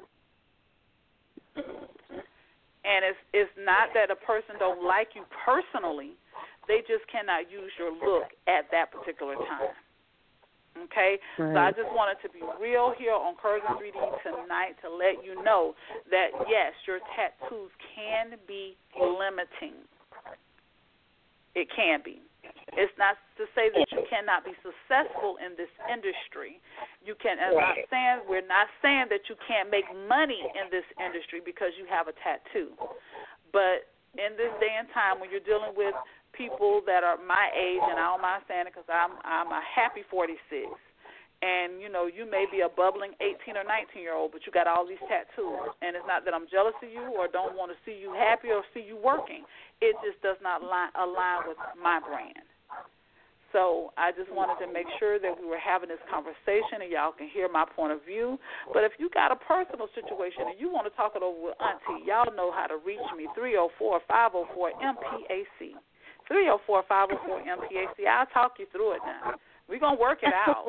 And it's it's not that a person don't like you personally; they just cannot use your look at that particular time. Okay, Right. so I just wanted to be real here on Curves in three D tonight to let you know that yes, your tattoos can be limiting. It can be. It's not to say that you cannot be successful in this industry. You can. I'm not Right. saying we're not saying that you can't make money in this industry because you have a tattoo, but in this day and time when you're dealing with people that are my age, and I don't mind saying it because I'm I'm a happy forty-six, and you know you may be a bubbling eighteen or nineteen year old, but you got all these tattoos, and it's not that I'm jealous of you or don't want to see you happy or see you working. It just does not line, align with my brand. So I just wanted to make sure that we were having this conversation and y'all can hear my point of view. But if you got a personal situation and you want to talk it over with Auntie, y'all know how to reach me, three oh four, five oh four, M P A C. three oh four, five oh four, M P A C. I'll talk you through it now. We're going to work it out.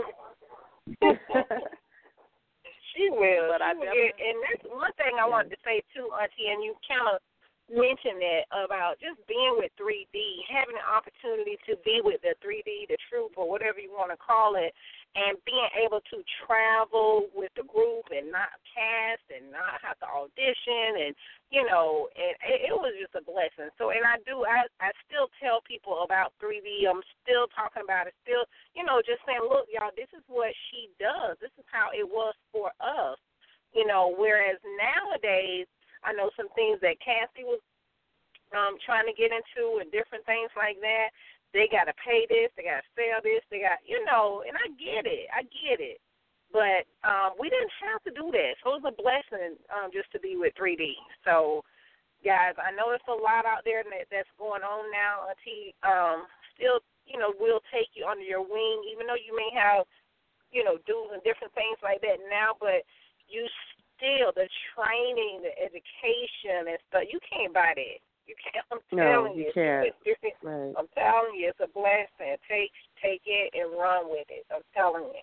She will. But I She will definitely- get, and that's one thing I wanted to say too, Auntie, and you kind of mentioned that about just being with three D, having the opportunity to be with the three D, the troupe, or whatever you want to call it, and being able to travel with the group and not cast and not have to audition, and you know, and it, it was just a blessing. So, and I do, I I still tell people about three D. I'm still talking about it. Still, you know, just saying, look, y'all, this is what she does. This is how it was for us. You know, whereas nowadays, I know some things that Cassie was um, trying to get into and different things like that. They got to pay this. They got to sell this. They got, you know, and I get it. I get it. But um, we didn't have to do that. So it was a blessing um, just to be with three D. So, guys, I know there's a lot out there that, that's going on now. Auntie, um, still, you know, we'll take you under your wing, even though you may have, you know, dues and different things like that now, but you still, the training, the education and stuff, you can't buy that. You can't. I'm No, telling you you. can't. It's, it's, Right. I'm telling you, it's a blessing. Take take it and run with it. I'm telling you.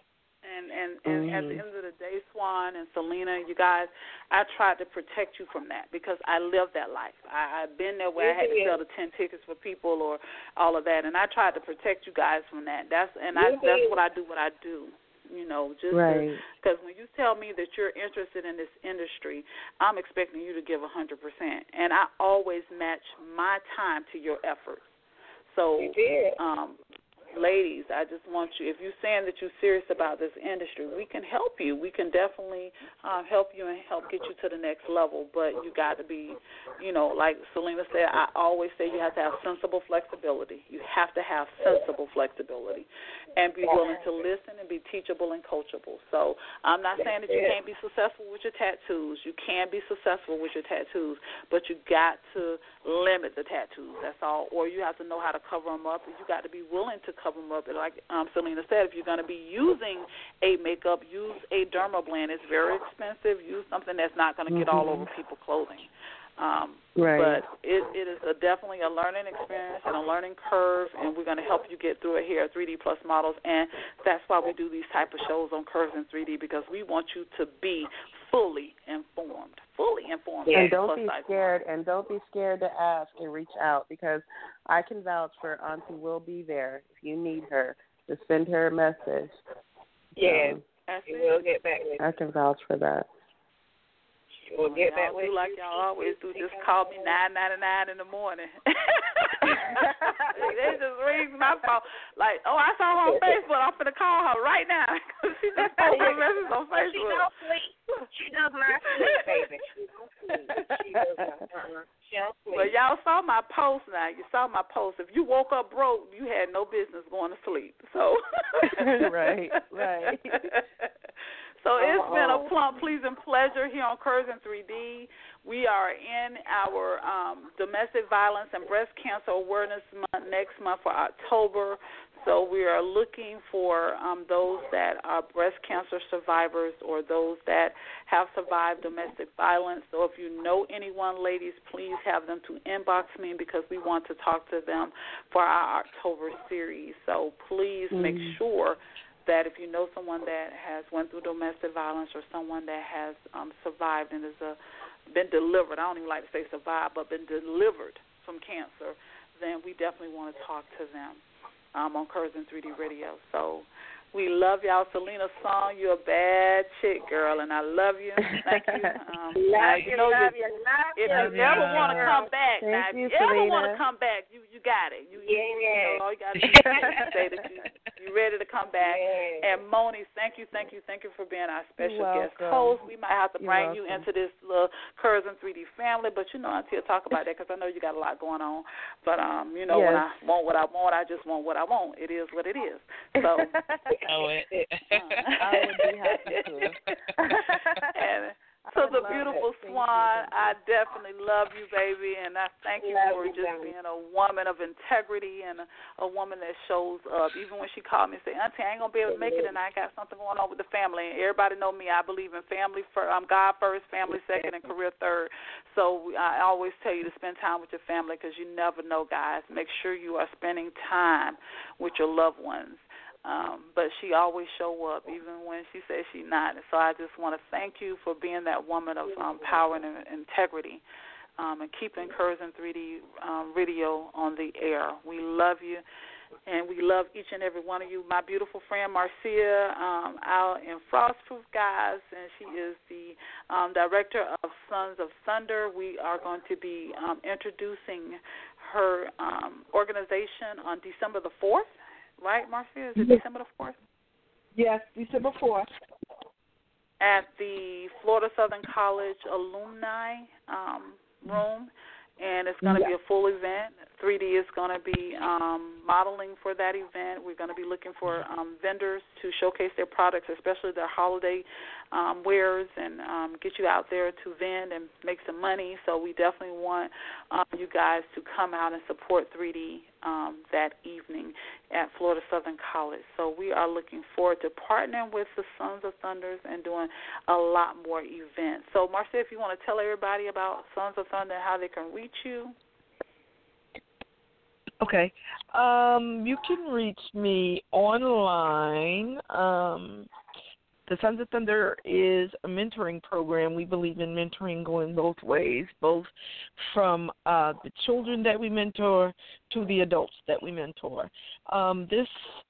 And and, and mm-hmm. at the end of the day, Swan and Selena, you guys, I tried to protect you from that because I lived that life. I, I've been there where I had to sell the ten tickets for people or all of that, and I tried to protect you guys from that. That's and I, that's what I do. What I do. You know, just because right. when you tell me that you're interested in this industry, I'm expecting you to give one hundred percent. And I always match my time to your efforts. So, um, ladies, I just want you, if you're saying that you're serious about this industry, we can help you. We can definitely uh, help you and help get you to the next level. But you got to be, you know, like Selena said, I always say you have to have sensible flexibility. You have to have sensible flexibility and be willing to listen and be teachable and coachable. So I'm not saying that you can't be successful with your tattoos. You can be successful with your tattoos, but you got to limit the tattoos. That's all. Or you have to know how to cover them up, and you got to be willing to cover them up. And like um, Selena said, if you're going to be using a makeup, use a derma blend. It's very expensive. Use something that's not going to get mm-hmm. all over people's clothing. Um, right. But it, it is a, definitely a learning experience and a learning curve, and we're going to help you get through it here at three D Plus Models. And that's why we do these type of shows on Curves in three D, because we want you to be fully informed, fully informed. And don't be scared, and don't be scared to ask and reach out, because I can vouch for Auntie will be there if you need her. Just send her a message. Yes, um, she will get back with you. I can vouch for that. We'll get y'all back with do like y'all always do. Just call me nine ninety nine in the morning. They just ring my phone like, oh, I saw her on Facebook. I'm finna call her right now because she just posted a message on Facebook. She don't sleep. She does not sleep, baby. She don't sleep. She does not. Uh-uh. She don't sleep. Well, y'all saw my post now. You saw my post. If you woke up broke, you had no business going to sleep. So. right. Right. So it's been a plump, pleasing pleasure here on Curves in three D. We are in our um, Domestic Violence and Breast Cancer Awareness Month next month for October. So we are looking for um, those that are breast cancer survivors or those that have survived domestic violence. So if you know anyone, ladies, please have them to inbox me because we want to talk to them for our October series. So please mm-hmm. make sure that if you know someone that has went through domestic violence or someone that has um, survived and has uh, been delivered, I don't even like to say survived, but been delivered from cancer, then we definitely want to talk to them um, on Curves in three D Radio. So we love y'all. Selena Song, you're a bad chick, girl, and I love you. Thank you. Um, love you, you, know love you, you, love if you. you ever want to come back, Thank now, you, if you ever Selena. want to come back, you you got it. You, you, yeah, you yeah. know, all you got to do is say that you, you're ready to come back. Yeah. And Moni, thank you, thank you, thank you for being our special You're guest welcome. host. We might have to You're bring welcome. you into this little Curves in three D family, but you know, until talk about that because I know you got a lot going on. But um, you know, yes. when I want what I want, I just want what I want. It is what it is. So. Oh, it. I would be happy to. And to the beautiful Swan, I definitely love you, baby, and I thank you love for you, just darling. being a woman of integrity and a, a woman that shows up. Even when she called me and said, Auntie, I ain't going to be able to make it, and I got something going on with the family. And everybody know me. I believe in family first. I'm God first, family second, and career third. So I always tell you to spend time with your family because you never know, guys. Make sure you are spending time with your loved ones. Um, but she always show up, even when she says she's not. And so I just want to thank you for being that woman of um, power and integrity um, and keeping Curves in three D um, Radio on the air. We love you, and we love each and every one of you. My beautiful friend Marcia um, out in Frostproof, guys, and she is the um, director of Sons of Thunder. We are going to be um, introducing her um, organization on December the fourth. Right, Marcia? Is it yes. December the fourth? Yes, December fourth. At the Florida Southern College Alumni um, Room, and it's going to yeah. be a full event. three D is going to be um, modeling for that event. We're going to be looking for um, vendors to showcase their products, especially their holiday um, wares, and um, get you out there to vend and make some money. So we definitely want um, you guys to come out and support three D um, that evening at Florida Southern College. So we are looking forward to partnering with the Sons of Thunders and doing a lot more events. So, Marcia, if you want to tell everybody about Sons of Thunder and how they can reach you. Okay. Um, you can reach me online um, the Sons of Thunder is a mentoring program. We believe in mentoring going both ways, both from uh, the children that we mentor to the adults that we mentor. Um, this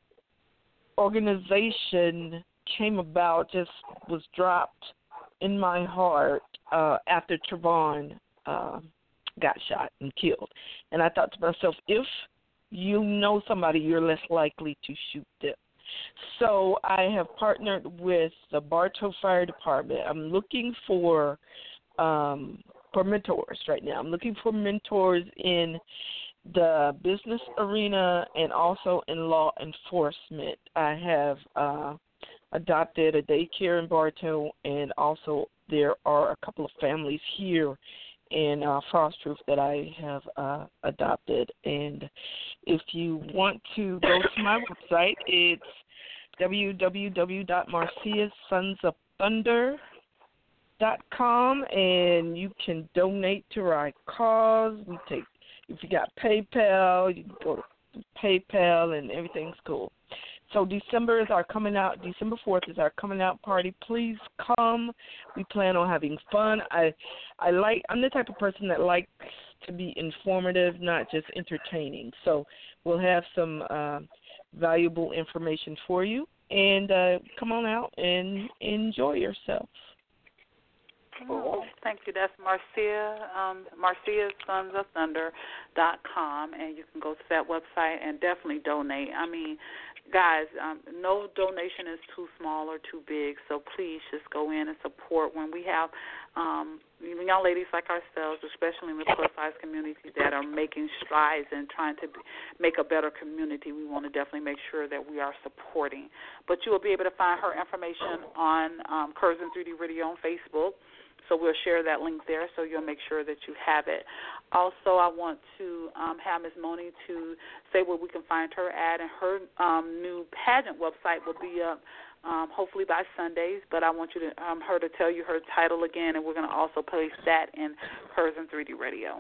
organization came about, just was dropped in my heart uh, after Trayvon uh, got shot and killed. And I thought to myself, if you know somebody, you're less likely to shoot them. So I have partnered with the Bartow Fire Department. I'm looking for um, for mentors right now. I'm looking for mentors in the business arena and also in law enforcement. I have uh, adopted a daycare in Bartow, and also there are a couple of families here in uh, Frostroof that I have uh, adopted. And if you want to go to my website, it's w w w dot marcia's sons of thunder dot com, and you can donate to our cause. We take, if you got PayPal, you can go to PayPal, and everything's cool. So December is our coming out. December fourth is our coming out party. Please come. We plan on having fun. I, I like. I'm the type of person that likes to be informative, not just entertaining. So we'll have some uh, valuable information for you, and uh, come on out and enjoy yourself. Oh, thank you. That's Marcia, um, marcia's sons of thunder dot com, and you can go to that website and definitely donate. I mean, guys, um, no donation is too small or too big, so please just go in and support. When we have um, young ladies like ourselves, especially in the plus-size community, that are making strides and trying to make a better community, we want to definitely make sure that we are supporting. But you will be able to find her information on um, Curzon three D Radio on Facebook. So we'll share that link there, so you'll make sure that you have it. Also, I want to um, have Miz Moni to say where we can find her at, and her um, new pageant website will be up um, hopefully by Sundays. But I want you to um, her to tell you her title again, and we're going to also place that in Curzon three D Radio.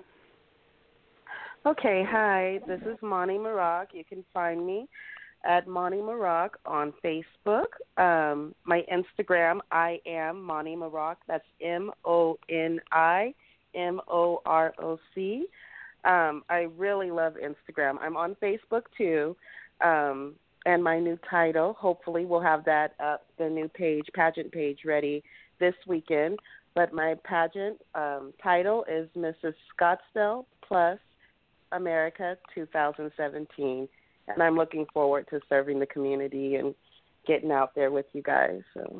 Okay, hi, this is Moni Maroc. You can find me at Moni Maroc on Facebook. Um, my Instagram, I am Moni Maroc. That's M O N I M O R O C. Um, I really love Instagram. I'm on Facebook too. Um, and my new title, hopefully we'll have that up, the new page, pageant page ready this weekend. But my pageant um, title is Missus Scottsdale Plus America two thousand seventeen. And I'm looking forward to serving the community and getting out there with you guys. So,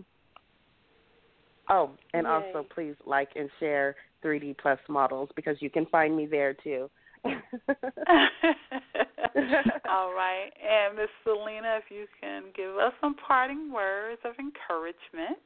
oh, and Yay. Also please like and share three D Plus Models, because you can find me there too. All right. And Miss Selena, if you can give us some parting words of encouragement.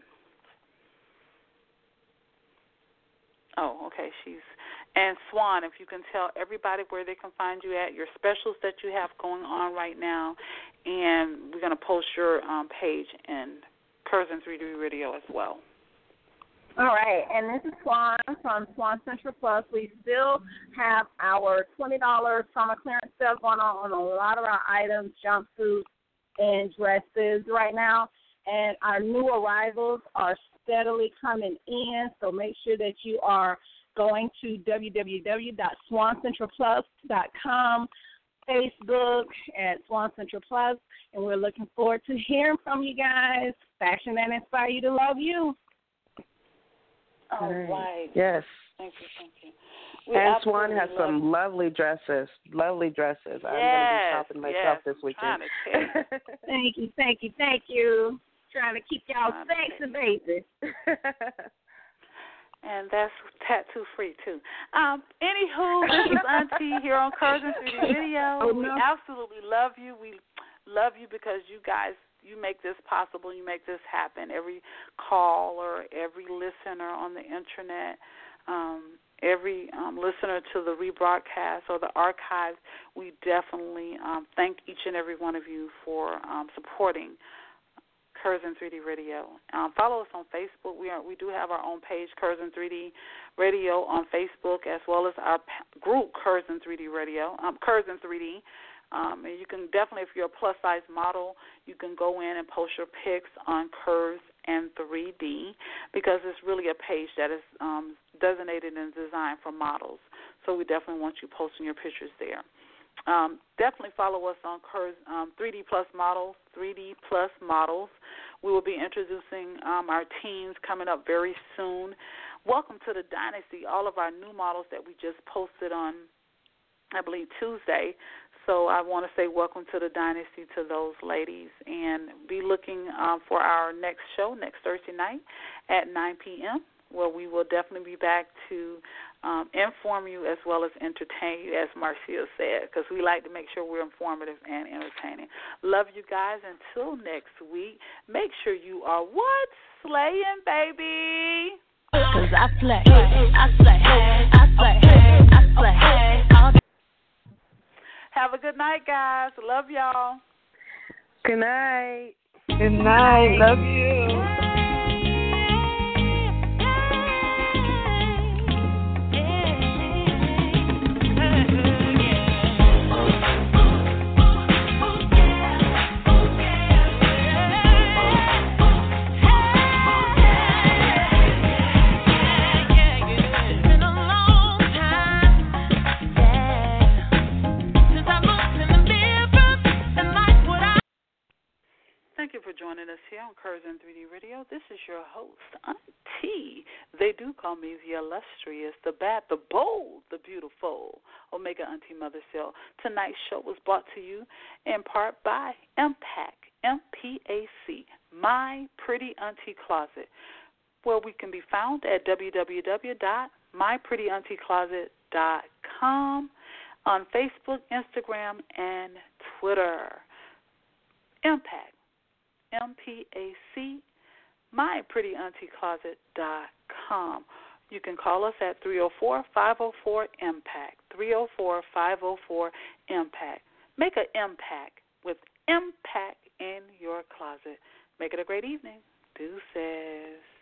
Oh, okay. She's and Swan, if you can tell everybody where they can find you at, your specials that you have going on right now, and we're going to post your um, page in Curzon three D Radio as well. All right, and this is Swan from Swan Central Plus. We still have our twenty dollars summer clearance sale going on on a lot of our items, jumpsuits and dresses right now. And our new arrivals are steadily coming in, so make sure that you are going to w w w dot swan central plus dot com, Facebook at Swan Central Plus, and we're looking forward to hearing from you guys. Fashion that inspire you to love you. All right. Yes. Thank you, thank you. We and Swan has love some you. lovely dresses, lovely dresses. Yes, I'm going to be shopping myself yes. this weekend. Thank you, thank you, thank you. Trying to keep y'all sexy, baby. And that's tattoo free too. Um, anywho, this is Auntie here on Curzon three D Radio. Oh, we no. absolutely love you. We love you because you guys, you make this possible. You make this happen. Every caller, every listener on the internet, um, every um, listener to the rebroadcast or the archive, we definitely um, thank each and every one of you for um, supporting Curzon three D Radio. Um, follow us on Facebook. We are we do have our own page, Curzon three D Radio on Facebook, as well as our p- group, Curzon three D Radio, um, Curzon three D. Um, and you can definitely, if you're a plus size model, you can go in and post your pics on Curves and three D, because it's really a page that is um, designated and designed for models. So we definitely want you posting your pictures there. Um, definitely follow us on Kerr's um, three D Plus Models, three D Plus Models. We will be introducing um, our teams coming up very soon. Welcome to the Dynasty, all of our new models that we just posted on, I believe, Tuesday. So I want to say welcome to the Dynasty to those ladies, and be looking um, for our next show next Thursday night at nine p.m., where we will definitely be back to um, inform you as well as entertain you, as Marcia said, because we like to make sure we're informative and entertaining. Love you guys. Until next week, make sure you are what? Slaying, baby. Cause I slay, I slay, I slay, I slay. All Have a good night, guys. Love y'all. Good night. Good night. Love you. Thank you for joining us here on Kerr's in three D Radio. This is your host, Auntie. They do call me the illustrious, the bad, the bold, the beautiful Omega Auntie Mother Cell. Tonight's show was brought to you in part by M PAC, M P A C, My Pretty Auntie Closet, where we can be found at w w w dot my pretty auntie closet dot com, on Facebook, Instagram, and Twitter. M PAC. M P A C, my pretty auntie closet dot com. You can call us at three oh four, five oh four, M PAC, three oh four, five oh four, M PAC. Make an M PAC with M PAC in your closet. Make it a great evening. Deuces.